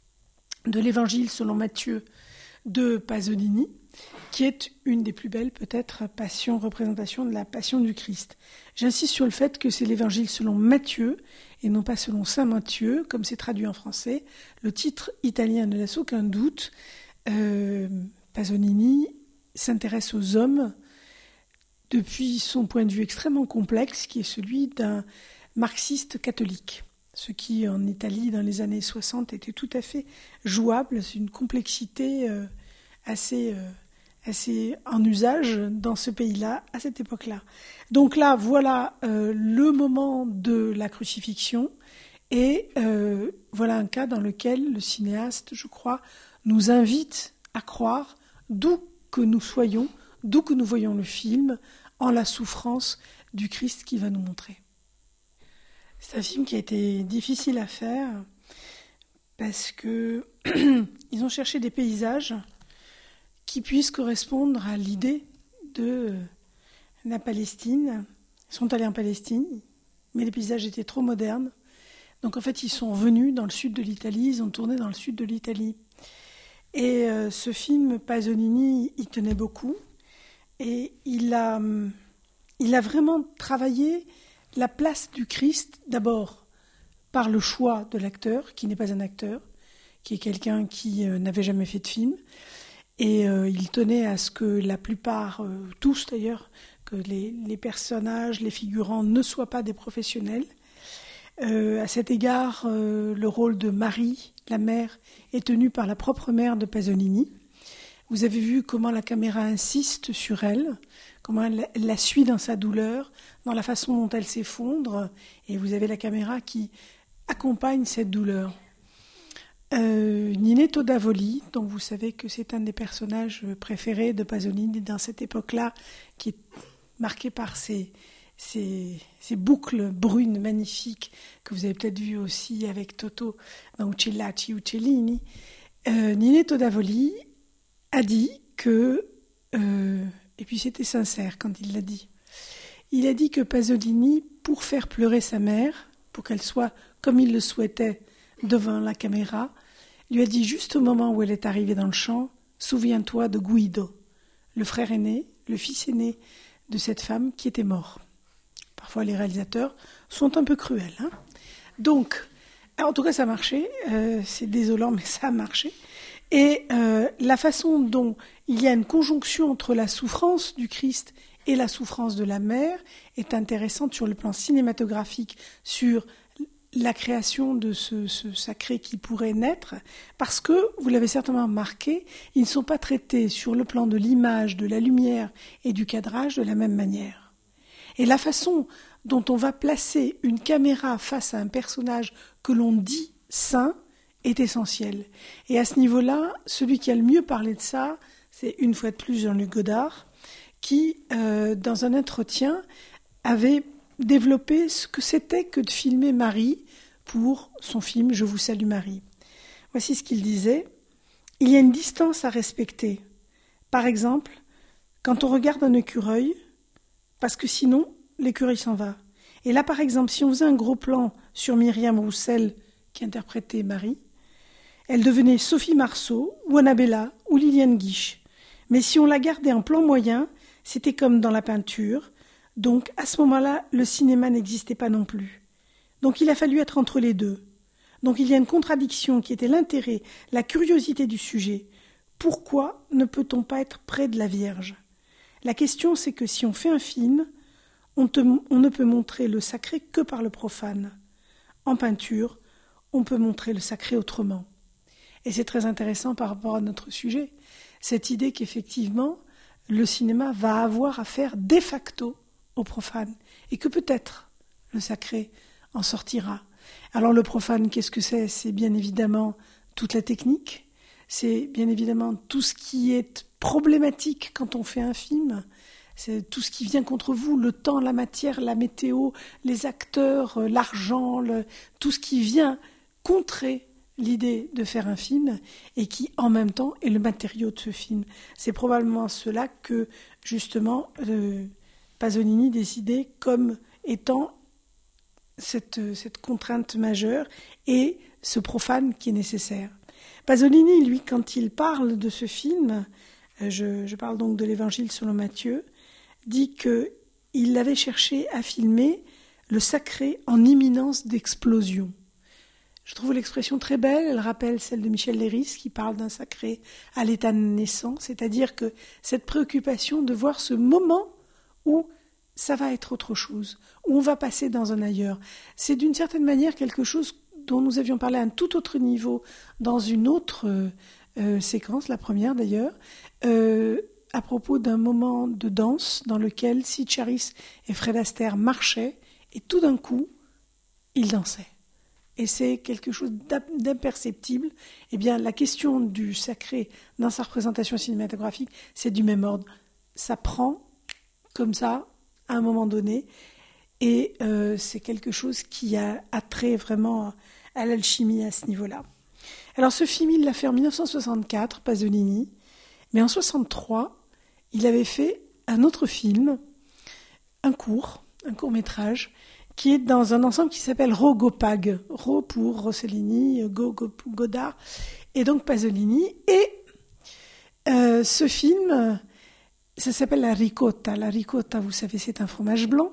de l'Évangile selon Matthieu de Pasolini, qui est une des plus belles, peut-être, passions, représentations de la passion du Christ. J'insiste sur le fait que c'est l'Évangile selon Matthieu, et non pas selon saint Matthieu, comme c'est traduit en français. Le titre italien ne laisse aucun doute. Euh, Pasolini s'intéresse aux hommes depuis son point de vue extrêmement complexe, qui est celui d'un marxiste catholique. Ce qui, en Italie, dans les années soixante, était tout à fait jouable. C'est une complexité euh, assez... Euh, assez en usage dans ce pays-là, à cette époque-là. Donc là, voilà euh, le moment de la crucifixion, et euh, voilà un cas dans lequel le cinéaste, je crois, nous invite à croire, d'où que nous soyons, d'où que nous voyons le film, en la souffrance du Christ qu'il va nous montrer. C'est un film qui a été difficile à faire, parce que ils ont cherché des paysages qui puissent correspondre à l'idée de la Palestine. Ils sont allés en Palestine, mais les paysages étaient trop modernes. Donc en fait, ils sont venus dans le sud de l'Italie, ils ont tourné dans le sud de l'Italie. Et euh, ce film, Pasolini, il tenait beaucoup. Et il a, il a vraiment travaillé la place du Christ, d'abord par le choix de l'acteur, qui n'est pas un acteur, qui est quelqu'un qui euh, n'avait jamais fait de film. Et euh, il tenait à ce que la plupart, euh, tous d'ailleurs, que les, les personnages, les figurants ne soient pas des professionnels. Euh, à cet égard, euh, le rôle de Marie, la mère, est tenu par la propre mère de Pasolini. Vous avez vu comment la caméra insiste sur elle, comment elle, elle la suit dans sa douleur, dans la façon dont elle s'effondre, et vous avez la caméra qui accompagne cette douleur. Euh, Ninetto Davoli, dont vous savez que c'est un des personnages préférés de Pasolini dans cette époque-là, qui est marqué par ses, ses, ses boucles brunes magnifiques, que vous avez peut-être vu aussi avec Toto dans Uccellacci Uccellini. Euh, Ninetto Davoli a dit que, euh, et puis c'était sincère quand il l'a dit, il a dit que Pasolini, pour faire pleurer sa mère, pour qu'elle soit comme il le souhaitait devant la caméra, lui a dit juste au moment où elle est arrivée dans le champ, « Souviens-toi de Guido, le frère aîné, le fils aîné de cette femme qui était mort. » Parfois les réalisateurs sont un peu cruels. Hein. Donc, en tout cas ça a marché, euh, c'est désolant mais ça a marché. Et euh, la façon dont il y a une conjonction entre la souffrance du Christ et la souffrance de la mère est intéressante sur le plan cinématographique, sur la création de ce, ce sacré qui pourrait naître, parce que, vous l'avez certainement remarqué, ils ne sont pas traités sur le plan de l'image, de la lumière et du cadrage de la même manière. Et la façon dont on va placer une caméra face à un personnage que l'on dit saint est essentielle. Et à ce niveau-là, celui qui a le mieux parlé de ça, c'est une fois de plus Jean-Luc Godard, qui, euh, dans un entretien, avait développé ce que c'était que de filmer Marie pour son film « Je vous salue Marie ». Voici ce qu'il disait. « Il y a une distance à respecter. Par exemple, quand on regarde un écureuil, parce que sinon, l'écureuil s'en va. Et là, par exemple, si on faisait un gros plan sur Myriam Roussel, qui interprétait Marie, elle devenait Sophie Marceau, ou Annabella, ou Liliane Guiche. Mais si on la gardait en plan moyen, c'était comme dans la peinture. Donc, à ce moment-là, le cinéma n'existait pas non plus. Donc, il a fallu être entre les deux. Donc, il y a une contradiction qui était l'intérêt, la curiosité du sujet. Pourquoi ne peut-on pas être près de la Vierge ? La question, c'est que si on fait un film, on, te, on ne peut montrer le sacré que par le profane. En peinture, on peut montrer le sacré autrement. Et c'est très intéressant par rapport à notre sujet, cette idée qu'effectivement, le cinéma va avoir à faire de facto au profane, et que peut-être le sacré en sortira. Alors le profane, qu'est-ce que c'est ? C'est bien évidemment toute la technique, c'est bien évidemment tout ce qui est problématique quand on fait un film, c'est tout ce qui vient contre vous, le temps, la matière, la météo, les acteurs, l'argent, le, tout ce qui vient contrer l'idée de faire un film et qui, en même temps, est le matériau de ce film. C'est probablement cela que, justement, euh, Pasolini décidait comme étant cette, cette contrainte majeure et ce profane qui est nécessaire. Pasolini, lui, quand il parle de ce film, je, je parle donc de l'Évangile selon Matthieu, dit qu'il avait cherché à filmer le sacré en imminence d'explosion. Je trouve l'expression très belle, elle rappelle celle de Michel Leiris qui parle d'un sacré à l'état naissant, c'est-à-dire que cette préoccupation de voir ce moment où ça va être autre chose, où on va passer dans un ailleurs. C'est d'une certaine manière quelque chose dont nous avions parlé à un tout autre niveau dans une autre euh, euh, séquence, la première d'ailleurs. Euh, à propos d'un moment de danse dans lequel Sid Charisse et Fred Astaire marchaient et tout d'un coup, ils dansaient. Et c'est quelque chose d'imperceptible. Eh bien, la question du sacré dans sa représentation cinématographique, c'est du même ordre. Ça prend comme ça, à un moment donné, et euh, c'est quelque chose qui a attrait vraiment à l'alchimie à ce niveau-là. Alors ce film, il l'a fait en dix-neuf cent soixante-quatre, Pasolini, mais en soixante-trois, il avait fait un autre film, un court, un court-métrage, qui est dans un ensemble qui s'appelle Ro-Gopag. Ro pour Rossellini, Go, Go pour Godard, et donc Pasolini. Et euh, ce film, ça s'appelle La Ricotta. La Ricotta, vous savez, c'est un fromage blanc.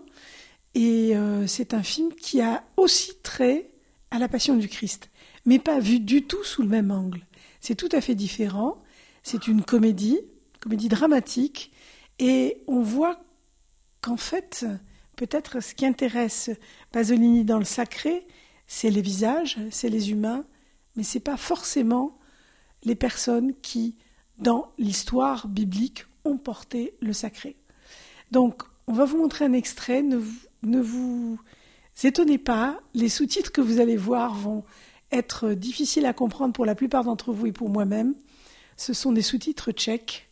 Et euh, c'est un film qui a aussi trait à la Passion du Christ, mais pas vu du tout sous le même angle. C'est tout à fait différent. C'est une comédie, comédie dramatique, et on voit qu'en fait, peut-être ce qui intéresse Pasolini dans le sacré, c'est les visages, c'est les humains, mais c'est pas forcément les personnes qui, dans l'histoire biblique, ont porté le sacré. Donc, on va vous montrer un extrait, ne vous, ne vous étonnez pas, les sous-titres que vous allez voir vont être difficiles à comprendre pour la plupart d'entre vous et pour moi-même. Ce sont des sous-titres tchèques.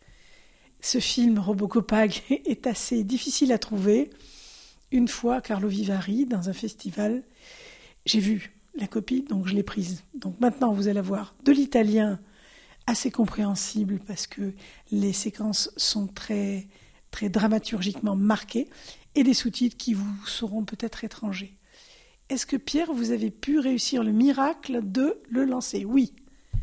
Ce film, Ro-Gopag, est assez difficile à trouver. Une fois, Carlo Vivari, dans un festival, j'ai vu la copie, donc je l'ai prise. Donc maintenant, vous allez avoir de l'italien assez compréhensible parce que les séquences sont très, très dramaturgiquement marquées et des sous-titres qui vous seront peut-être étrangers. Est-ce que, Pierre, vous avez pu réussir le miracle de le lancer ? Oui.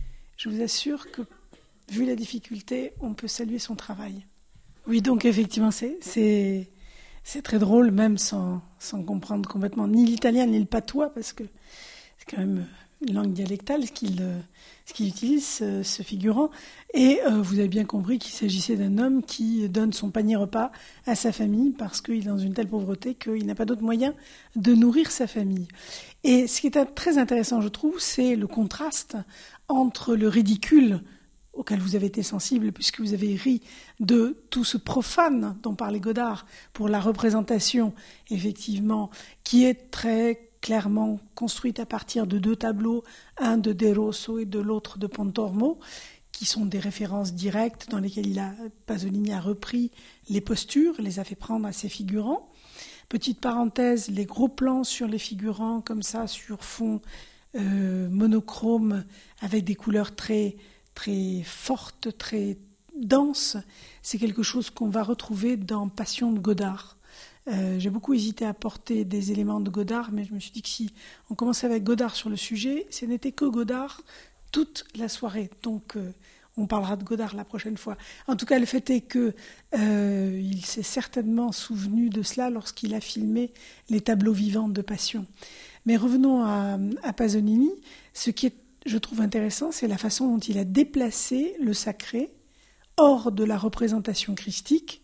Je vous assure que, vu la difficulté, on peut saluer son travail. Oui, donc effectivement, c'est... c'est... C'est très drôle, même sans, sans comprendre complètement ni l'italien ni le patois, parce que c'est quand même une langue dialectale ce qu'il, ce qu'il utilise, ce, ce figurant. Et euh, vous avez bien compris qu'il s'agissait d'un homme qui donne son panier repas à sa famille parce qu'il est dans une telle pauvreté qu'il n'a pas d'autre moyen de nourrir sa famille. Et ce qui est très intéressant, je trouve, c'est le contraste entre le ridicule auquel vous avez été sensible, puisque vous avez ri de tout ce profane dont parlait Godard pour la représentation, effectivement, qui est très clairement construite à partir de deux tableaux, un de De Rosso et de l'autre de Pontormo, qui sont des références directes dans lesquelles il a, Pasolini a repris les postures, les a fait prendre à ses figurants. Petite parenthèse, les gros plans sur les figurants, comme ça, sur fond euh, monochrome, avec des couleurs très... très forte, très dense, c'est quelque chose qu'on va retrouver dans Passion de Godard. Euh, j'ai beaucoup hésité à porter des éléments de Godard, mais je me suis dit que si on commençait avec Godard sur le sujet, ce n'était que Godard toute la soirée. Donc euh, on parlera de Godard la prochaine fois. En tout cas, le fait est qu'il euh, s'est certainement souvenu de cela lorsqu'il a filmé les tableaux vivants de Passion. Mais revenons à, à Pasolini. Ce qui est je trouve intéressant, c'est la façon dont il a déplacé le sacré hors de la représentation christique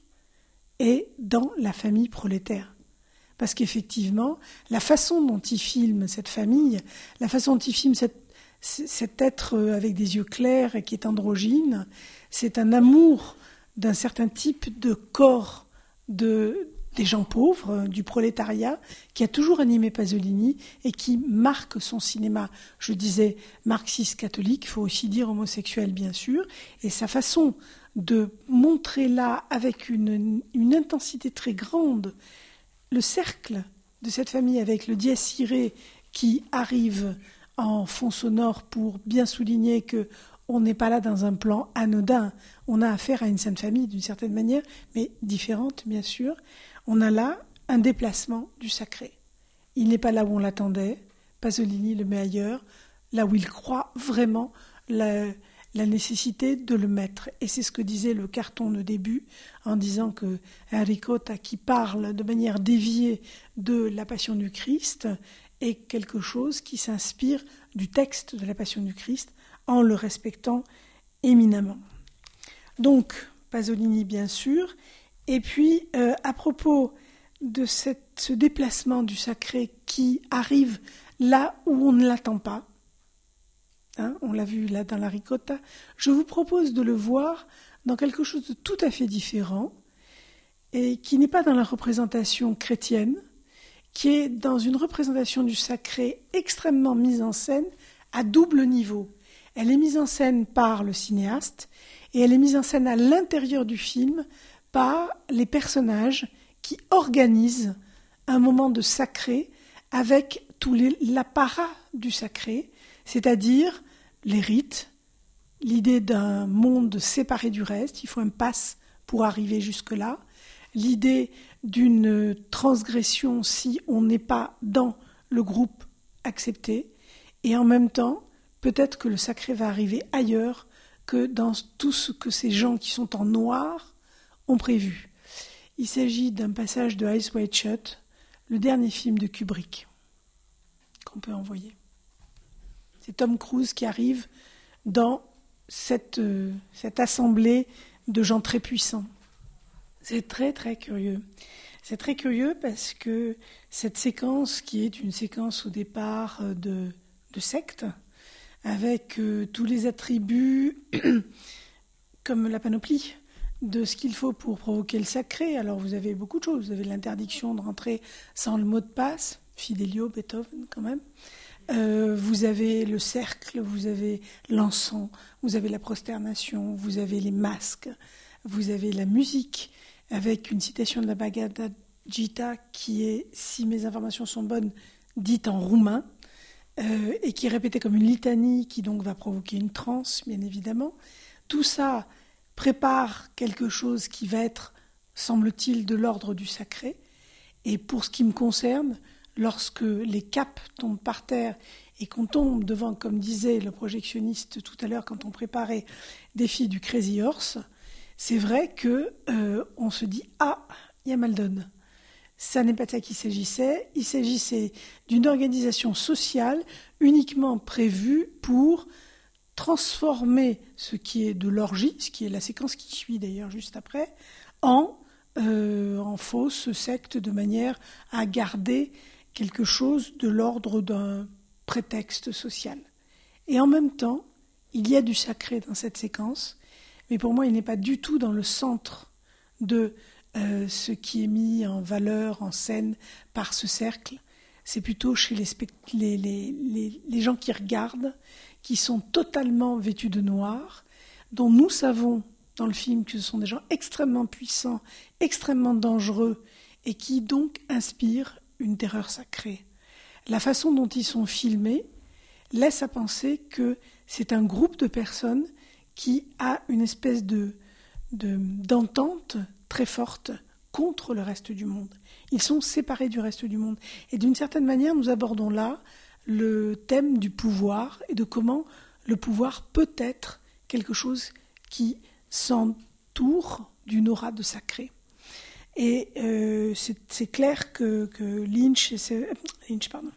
et dans la famille prolétaire. Parce qu'effectivement, la façon dont il filme cette famille, la façon dont il filme cette, cet être avec des yeux clairs et qui est androgyne, c'est un amour d'un certain type de corps de, des gens pauvres, du prolétariat, qui a toujours animé Pasolini et qui marque son cinéma. Je disais marxiste catholique, il faut aussi dire homosexuel bien sûr, et sa façon de montrer là avec une, une intensité très grande le cercle de cette famille avec le dies irae qui arrive en fond sonore pour bien souligner que on n'est pas là dans un plan anodin, on a affaire à une sainte famille d'une certaine manière, mais différente bien sûr. On a là un déplacement du sacré. Il n'est pas là où on l'attendait. Pasolini le met ailleurs, là où il croit vraiment la, la nécessité de le mettre. Et c'est ce que disait le carton de début, en disant que un ricotta qui parle de manière déviée de la Passion du Christ est quelque chose qui s'inspire du texte de la Passion du Christ en le respectant éminemment. Donc, Pasolini bien sûr. Et puis, euh, à propos de cette, ce déplacement du sacré qui arrive là où on ne l'attend pas, hein, on l'a vu là dans la ricotta, je vous propose de le voir dans quelque chose de tout à fait différent et qui n'est pas dans la représentation chrétienne, qui est dans une représentation du sacré extrêmement mise en scène à double niveau. Elle est mise en scène par le cinéaste et elle est mise en scène à l'intérieur du film par les personnages qui organisent un moment de sacré avec tout les, l'apparat du sacré, c'est-à-dire les rites, l'idée d'un monde séparé du reste, il faut un pass pour arriver jusque-là, l'idée d'une transgression si on n'est pas dans le groupe accepté, et en même temps, peut-être que le sacré va arriver ailleurs que dans tout ce que ces gens qui sont en noir ont prévu. Il s'agit d'un passage de Eyes Wide Shut, le dernier film de Kubrick, qu'on peut envoyer. C'est Tom Cruise qui arrive dans cette, euh, cette assemblée de gens très puissants. C'est très très curieux. C'est très curieux parce que cette séquence, qui est une séquence au départ de, de secte, avec euh, tous les attributs comme la panoplie de ce qu'il faut pour provoquer le sacré. Alors vous avez beaucoup de choses. Vous avez l'interdiction de rentrer sans le mot de passe, Fidelio, Beethoven quand même. Euh, vous avez le cercle, vous avez l'encens, vous avez la prosternation, vous avez les masques, vous avez la musique, avec une citation de la Bhagavad Gita qui est, si mes informations sont bonnes, dite en roumain, euh, et qui est répétée comme une litanie qui donc va provoquer une transe, bien évidemment. Tout ça prépare quelque chose qui va être, semble-t-il, de l'ordre du sacré. Et pour ce qui me concerne, lorsque les capes tombent par terre et qu'on tombe devant, comme disait le projectionniste tout à l'heure quand on préparait Défi du Crazy Horse, c'est vrai qu'on euh, se dit « Ah, il y a mal donne ». Ça n'est pas de ça qu'il s'agissait. Il s'agissait d'une organisation sociale uniquement prévue pour transformer ce qui est de l'orgie, ce qui est la séquence qui suit d'ailleurs juste après, en, euh, en fausse secte, de manière à garder quelque chose de l'ordre d'un prétexte social. Et en même temps, il y a du sacré dans cette séquence, mais pour moi, il n'est pas du tout dans le centre de euh, ce qui est mis en valeur, en scène par ce cercle. C'est plutôt chez les, spect- les, les, les, les gens qui regardent, qui sont totalement vêtus de noir, dont nous savons dans le film que ce sont des gens extrêmement puissants, extrêmement dangereux, et qui donc inspirent une terreur sacrée. La façon dont ils sont filmés laisse à penser que c'est un groupe de personnes qui a une espèce de, de, d'entente très forte contre le reste du monde. Ils sont séparés du reste du monde. Et d'une certaine manière, nous abordons là le thème du pouvoir et de comment le pouvoir peut être quelque chose qui s'entoure d'une aura de sacré. Et euh, c'est, c'est clair que, que Lynch, c'est, Lynch pardon,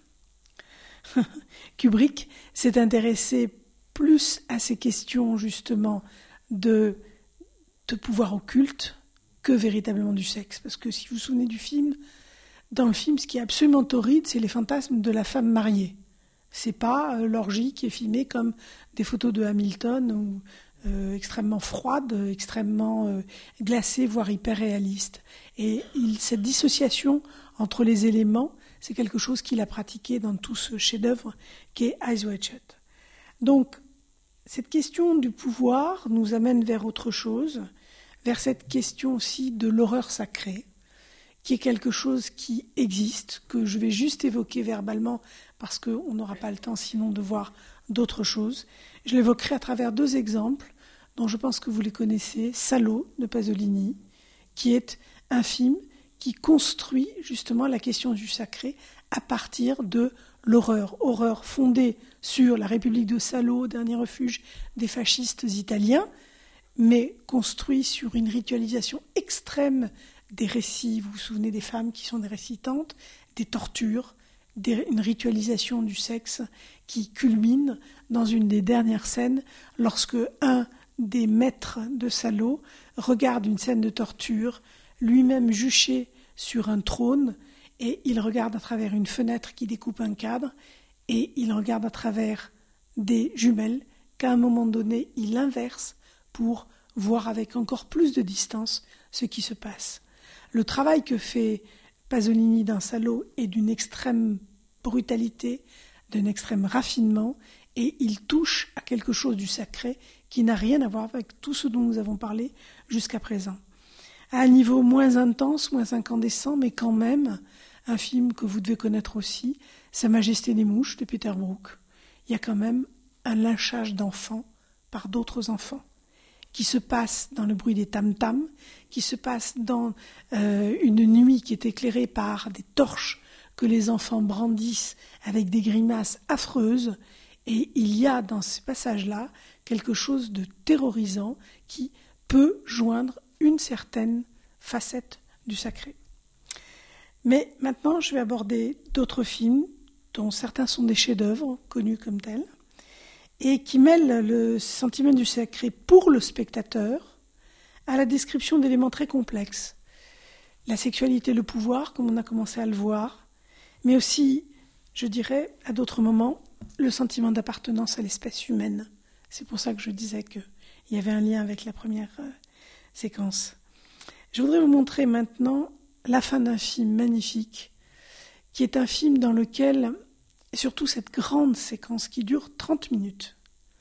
Kubrick s'est intéressé plus à ces questions justement de, de pouvoir occulte que véritablement du sexe. Parce que si vous vous souvenez du film, dans le film, ce qui est absolument torride, c'est les fantasmes de la femme mariée. C'est pas euh, l'orgie qui est filmée comme des photos de Hamilton, ou euh, extrêmement froide, extrêmement euh, glacée, voire hyper réaliste. Et il, cette dissociation entre les éléments, c'est quelque chose qu'il a pratiqué dans tout ce chef-d'œuvre qui est Eyes Wide Shut. Donc, cette question du pouvoir nous amène vers autre chose, vers cette question aussi de l'horreur sacrée, qui est quelque chose qui existe, que je vais juste évoquer verbalement parce qu'on n'aura pas le temps sinon de voir d'autres choses. Je l'évoquerai à travers deux exemples dont je pense que vous les connaissez. Salo de Pasolini, qui est un film qui construit justement la question du sacré à partir de l'horreur. Horreur fondée sur la République de Salo, dernier refuge des fascistes italiens, mais construit sur une ritualisation extrême des récits. Vous vous souvenez des femmes qui sont des récitantes, des tortures, des, une ritualisation du sexe qui culmine dans une des dernières scènes lorsque un des maîtres de Salo regarde une scène de torture, lui-même juché sur un trône, et il regarde à travers une fenêtre qui découpe un cadre, et il regarde à travers des jumelles qu'à un moment donné, il inverse pour voir avec encore plus de distance ce qui se passe. Le travail que fait Pasolini dans Salo est d'une extrême brutalité, d'un extrême raffinement, et il touche à quelque chose du sacré qui n'a rien à voir avec tout ce dont nous avons parlé jusqu'à présent. À un niveau moins intense, moins incandescent, mais quand même, un film que vous devez connaître aussi, Sa Majesté des Mouches de Peter Brook. Il y a quand même un lynchage d'enfants par d'autres enfants, qui se passe dans le bruit des tam-tams, qui se passe dans euh, une nuit qui est éclairée par des torches que les enfants brandissent avec des grimaces affreuses. Et il y a dans ce passage-là quelque chose de terrorisant qui peut joindre une certaine facette du sacré. Mais maintenant, je vais aborder d'autres films dont certains sont des chefs-d'œuvre, connus comme tels, et qui mêlent le sentiment du sacré pour le spectateur à la description d'éléments très complexes. La sexualité, le pouvoir, comme on a commencé à le voir, mais aussi, je dirais, à d'autres moments, le sentiment d'appartenance à l'espèce humaine. C'est pour ça que je disais qu'il y avait un lien avec la première euh, séquence. Je voudrais vous montrer maintenant la fin d'un film magnifique, qui est un film dans lequel, et surtout cette grande séquence qui dure trente minutes,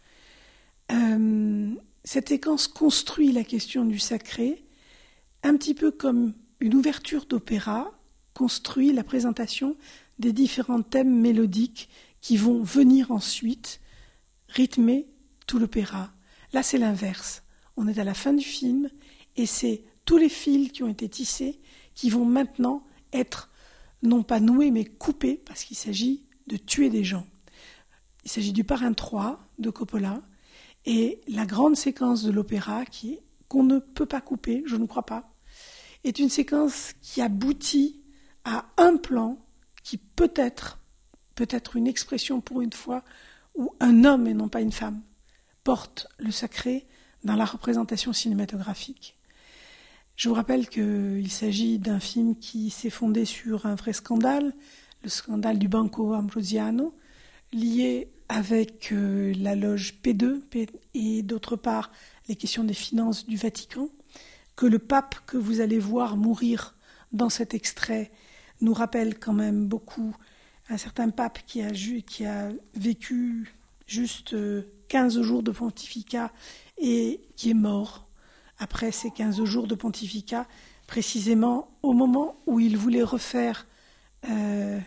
euh, cette séquence construit la question du sacré, un petit peu comme une ouverture d'opéra construit la présentation des différents thèmes mélodiques qui vont venir ensuite rythmer tout l'opéra. Là, c'est l'inverse. On est à la fin du film et c'est tous les fils qui ont été tissés qui vont maintenant être non pas noués mais coupés parce qu'il s'agit de tuer des gens. Il s'agit du Parrain trois de Coppola et la grande séquence de l'opéra qui, qu'on ne peut pas couper, je ne crois pas, est une séquence qui aboutit à un plan qui peut être, peut être une expression pour une fois où un homme et non pas une femme porte le sacré dans la représentation cinématographique. Je vous rappelle qu'il s'agit d'un film qui s'est fondé sur un vrai scandale, le scandale du Banco Ambrosiano, lié avec euh, la loge P deux et d'autre part les questions des finances du Vatican, que le pape que vous allez voir mourir dans cet extrait nous rappelle quand même beaucoup un certain pape qui a, qui a vécu juste quinze jours de pontificat et qui est mort après ces quinze jours de pontificat, précisément au moment où il voulait refaire euh,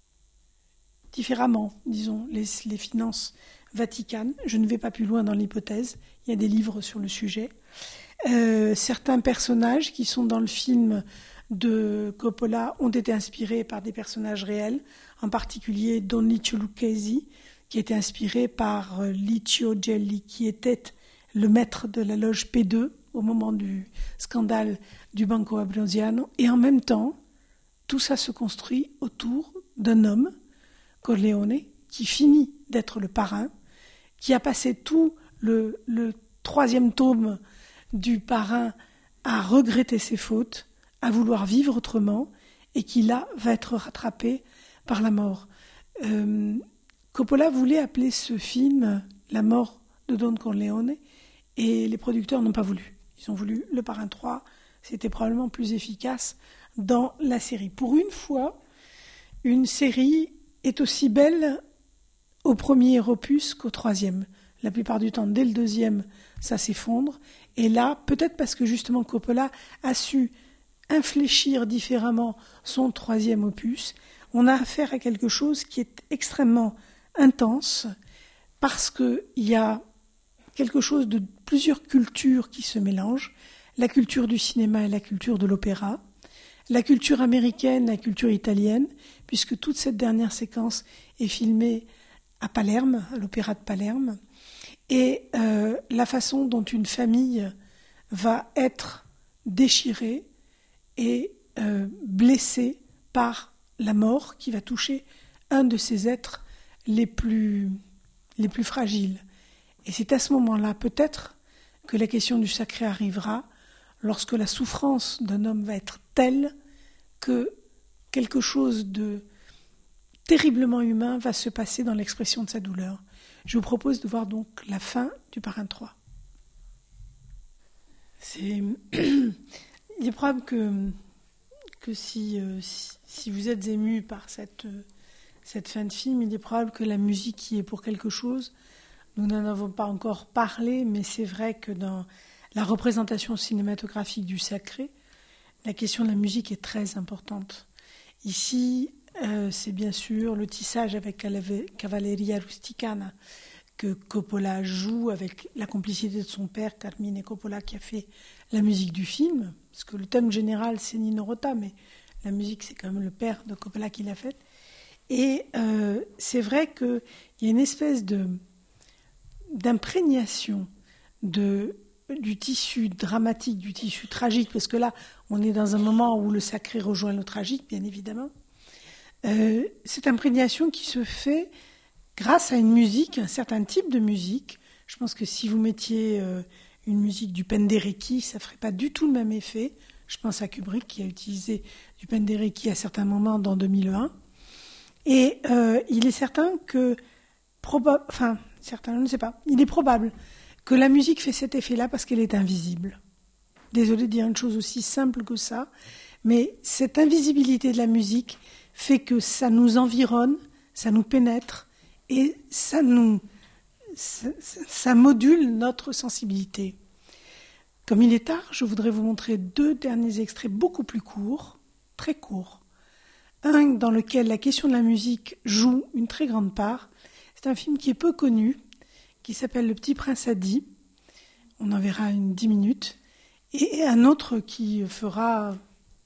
différemment, disons, les, les finances vaticanes. Je ne vais pas plus loin dans l'hypothèse, il y a des livres sur le sujet. Euh, certains personnages qui sont dans le film de Coppola ont été inspirés par des personnages réels, en particulier Don Licio Lucchesi, qui était inspiré par Licio Gelli, qui était le maître de la loge P deux au moment du scandale du Banco Ambrosiano. Et en même temps, tout ça se construit autour d'un homme, Corleone, qui finit d'être le parrain, qui a passé tout le, le troisième tome du parrain à regretter ses fautes, à vouloir vivre autrement, et qui là va être rattrapé par la mort. Euh, Coppola voulait appeler ce film « La mort de Don Corleone » et les producteurs n'ont pas voulu. Ils ont voulu Le Parrain trois, c'était probablement plus efficace dans la série. Pour une fois, une série est aussi belle au premier opus qu'au troisième. La plupart du temps, dès le deuxième, ça s'effondre. Et là, peut-être parce que justement Coppola a su infléchir différemment son troisième opus, on a affaire à quelque chose qui est extrêmement intense, parce qu'il y a quelque chose de plusieurs cultures qui se mélangent, la culture du cinéma et la culture de l'opéra, la culture américaine, la culture italienne, puisque toute cette dernière séquence est filmée à Palerme, à l'opéra de Palerme, et euh, la façon dont une famille va être déchirée et euh, blessée par la mort qui va toucher un de ses êtres les plus, les plus fragiles. Et c'est à ce moment-là, peut-être, que la question du sacré arrivera, lorsque la souffrance d'un homme va être telle que quelque chose de terriblement humain va se passer dans l'expression de sa douleur. Je vous propose de voir donc la fin du Parrain trois. C'est... Il est probable que, que si, euh, si, si vous êtes ému par cette, euh, cette fin de film, il est probable que la musique y est pour quelque chose. Nous n'en avons pas encore parlé, mais c'est vrai que dans la représentation cinématographique du sacré, la question de la musique est très importante. Ici, euh, c'est bien sûr le tissage avec Cavalleria Rusticana que Coppola joue avec la complicité de son père, Carmine Coppola, qui a fait la musique du film, parce que le thème général, c'est Nino Rota, mais la musique, c'est quand même le père de Coppola qui l'a faite. Et euh, c'est vrai qu'il y a une espèce de, d'imprégnation de, du tissu dramatique, du tissu tragique, parce que là, on est dans un moment où le sacré rejoint le tragique, bien évidemment. Euh, cette imprégnation qui se fait grâce à une musique, un certain type de musique. Je pense que si vous mettiez euh, une musique du Penderecki, ça ne ferait pas du tout le même effet. Je pense à Kubrick qui a utilisé du Penderecki à certains moments dans deux mille un. Et euh, il est certain que, proba- enfin, certain, je ne sais pas, il est probable que la musique fait cet effet-là parce qu'elle est invisible. Désolée de dire une chose aussi simple que ça, mais cette invisibilité de la musique fait que ça nous environne, ça nous pénètre et ça nous, ça, ça module notre sensibilité. Comme il est tard, je voudrais vous montrer deux derniers extraits beaucoup plus courts, très courts. Un dans lequel la question de la musique joue une très grande part. C'est un film qui est peu connu, qui s'appelle Le Petit Prince Adi. On en verra une dix minutes. Et un autre qui fera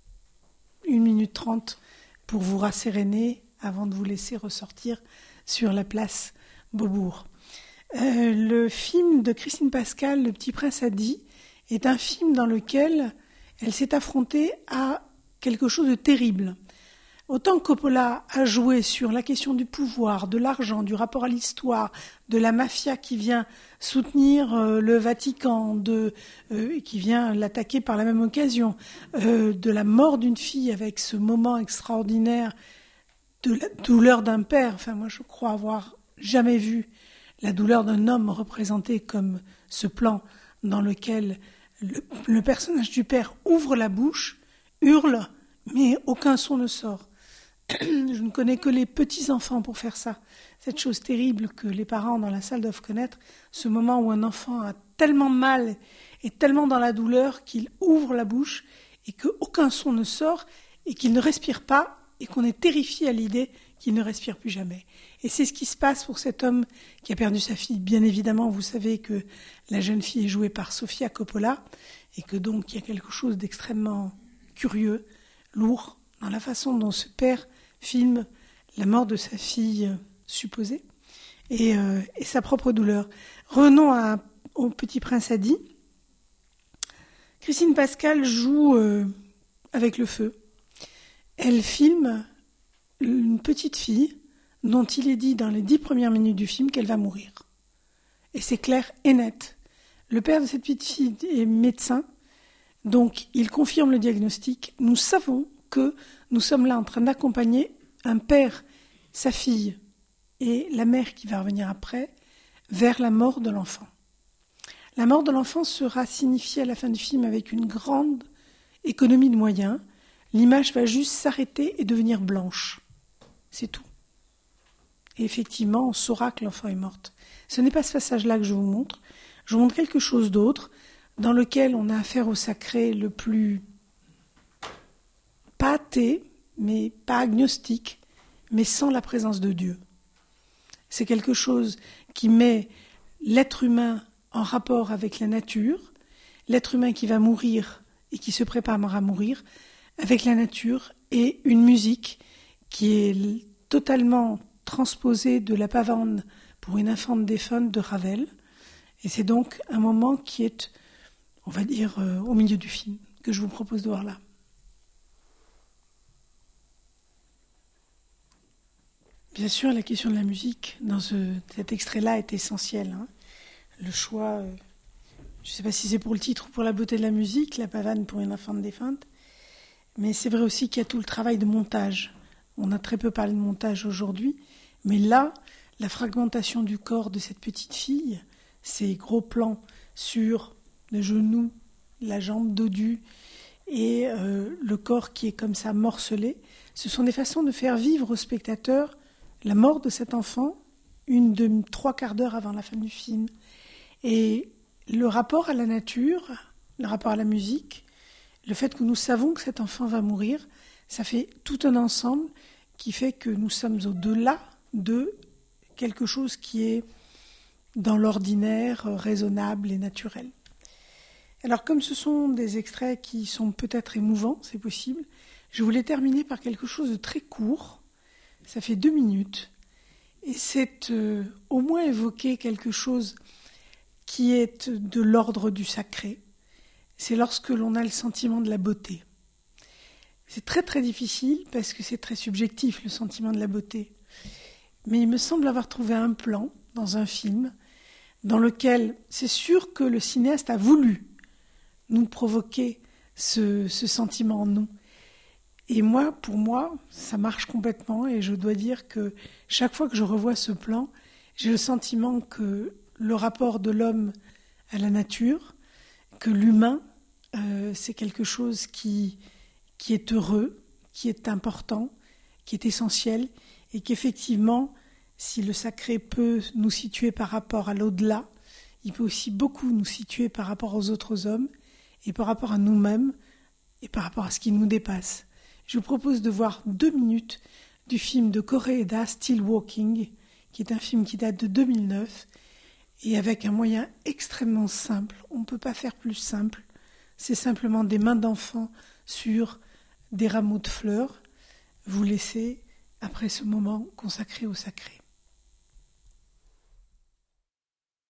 une minute trente pour vous rasséréner avant de vous laisser ressortir sur la place Beaubourg. Euh, le film de Christine Pascal, Le Petit Prince Adi, est un film dans lequel elle s'est affrontée à quelque chose de terrible. Autant Coppola a joué sur la question du pouvoir, de l'argent, du rapport à l'histoire, de la mafia qui vient soutenir euh, le Vatican, de, euh, qui vient l'attaquer par la même occasion, euh, de la mort d'une fille avec ce moment extraordinaire de la douleur d'un père. Enfin, moi, je crois avoir jamais vu la douleur d'un homme représentée comme ce plan dans lequel le, le personnage du père ouvre la bouche, hurle, mais aucun son ne sort. Je ne connais que les petits-enfants pour faire ça. Cette chose terrible que les parents dans la salle doivent connaître, ce moment où un enfant a tellement mal et tellement dans la douleur qu'il ouvre la bouche et qu'aucun son ne sort et qu'il ne respire pas et qu'on est terrifié à l'idée qu'il ne respire plus jamais. Et c'est ce qui se passe pour cet homme qui a perdu sa fille. Bien évidemment, vous savez que la jeune fille est jouée par Sofia Coppola et que donc il y a quelque chose d'extrêmement curieux, lourd, dans la façon dont ce père filme la mort de sa fille euh, supposée et, euh, et sa propre douleur. Revenons à, au Petit Prince Adi. Christine Pascal joue euh, avec le feu. Elle filme une petite fille dont il est dit dans les dix premières minutes du film qu'elle va mourir. Et c'est clair et net. Le père de cette petite fille est médecin, donc il confirme le diagnostic. Nous savons que nous sommes là en train d'accompagner un père, sa fille et la mère qui va revenir après, vers la mort de l'enfant. La mort de l'enfant sera signifiée à la fin du film avec une grande économie de moyens. L'image va juste s'arrêter et devenir blanche. C'est tout. Et effectivement, on saura que l'enfant est morte. Ce n'est pas ce passage-là que je vous montre. Je vous montre quelque chose d'autre, dans lequel on a affaire au sacré le plus pas athée, mais pas agnostique, mais sans la présence de Dieu. C'est quelque chose qui met l'être humain en rapport avec la nature, l'être humain qui va mourir et qui se prépare à mourir, avec la nature, et une musique qui est totalement transposée de la pavane pour une infante défunte de Ravel. Et c'est donc un moment qui est, on va dire, euh, au milieu du film, que je vous propose de voir là. Bien sûr, la question de la musique dans ce, cet extrait-là est essentielle. Hein. Le choix, euh, je ne sais pas si c'est pour le titre ou pour la beauté de la musique, la pavane pour une infante défunte, mais c'est vrai aussi qu'il y a tout le travail de montage. On a très peu parlé de montage aujourd'hui, mais là, la fragmentation du corps de cette petite fille, ces gros plans sur le genou la jambe dodue et euh, le corps qui est comme ça morcelé. Ce sont des façons de faire vivre au spectateur la mort de cet enfant, une de trois quarts d'heure avant la fin du film. Et le rapport à la nature, le rapport à la musique, le fait que nous savons que cet enfant va mourir, ça fait tout un ensemble qui fait que nous sommes au-delà de quelque chose qui est dans l'ordinaire, raisonnable et naturel. Alors comme ce sont des extraits qui sont peut-être émouvants, c'est possible, je voulais terminer par quelque chose de très court, ça fait deux minutes, et c'est euh, au moins évoquer quelque chose qui est de l'ordre du sacré. C'est lorsque l'on a le sentiment de la beauté. C'est très très difficile parce que c'est très subjectif, le sentiment de la beauté. Mais il me semble avoir trouvé un plan dans un film dans lequel c'est sûr que le cinéaste a voulu nous provoquer ce, ce sentiment en nous. Et moi, pour moi, ça marche complètement et je dois dire que chaque fois que je revois ce plan, j'ai le sentiment que le rapport de l'homme à la nature, que l'humain, euh, c'est quelque chose qui, qui est heureux, qui est important, qui est essentiel et qu'effectivement, si le sacré peut nous situer par rapport à l'au-delà, il peut aussi beaucoup nous situer par rapport aux autres hommes et par rapport à nous-mêmes et par rapport à ce qui nous dépasse. Je vous propose de voir deux minutes du film de Koreeda, Still Walking, qui est un film qui date de deux mille neuf, et avec un moyen extrêmement simple. On ne peut pas faire plus simple. C'est simplement des mains d'enfants sur des rameaux de fleurs. Vous laissez, après ce moment consacré au sacré.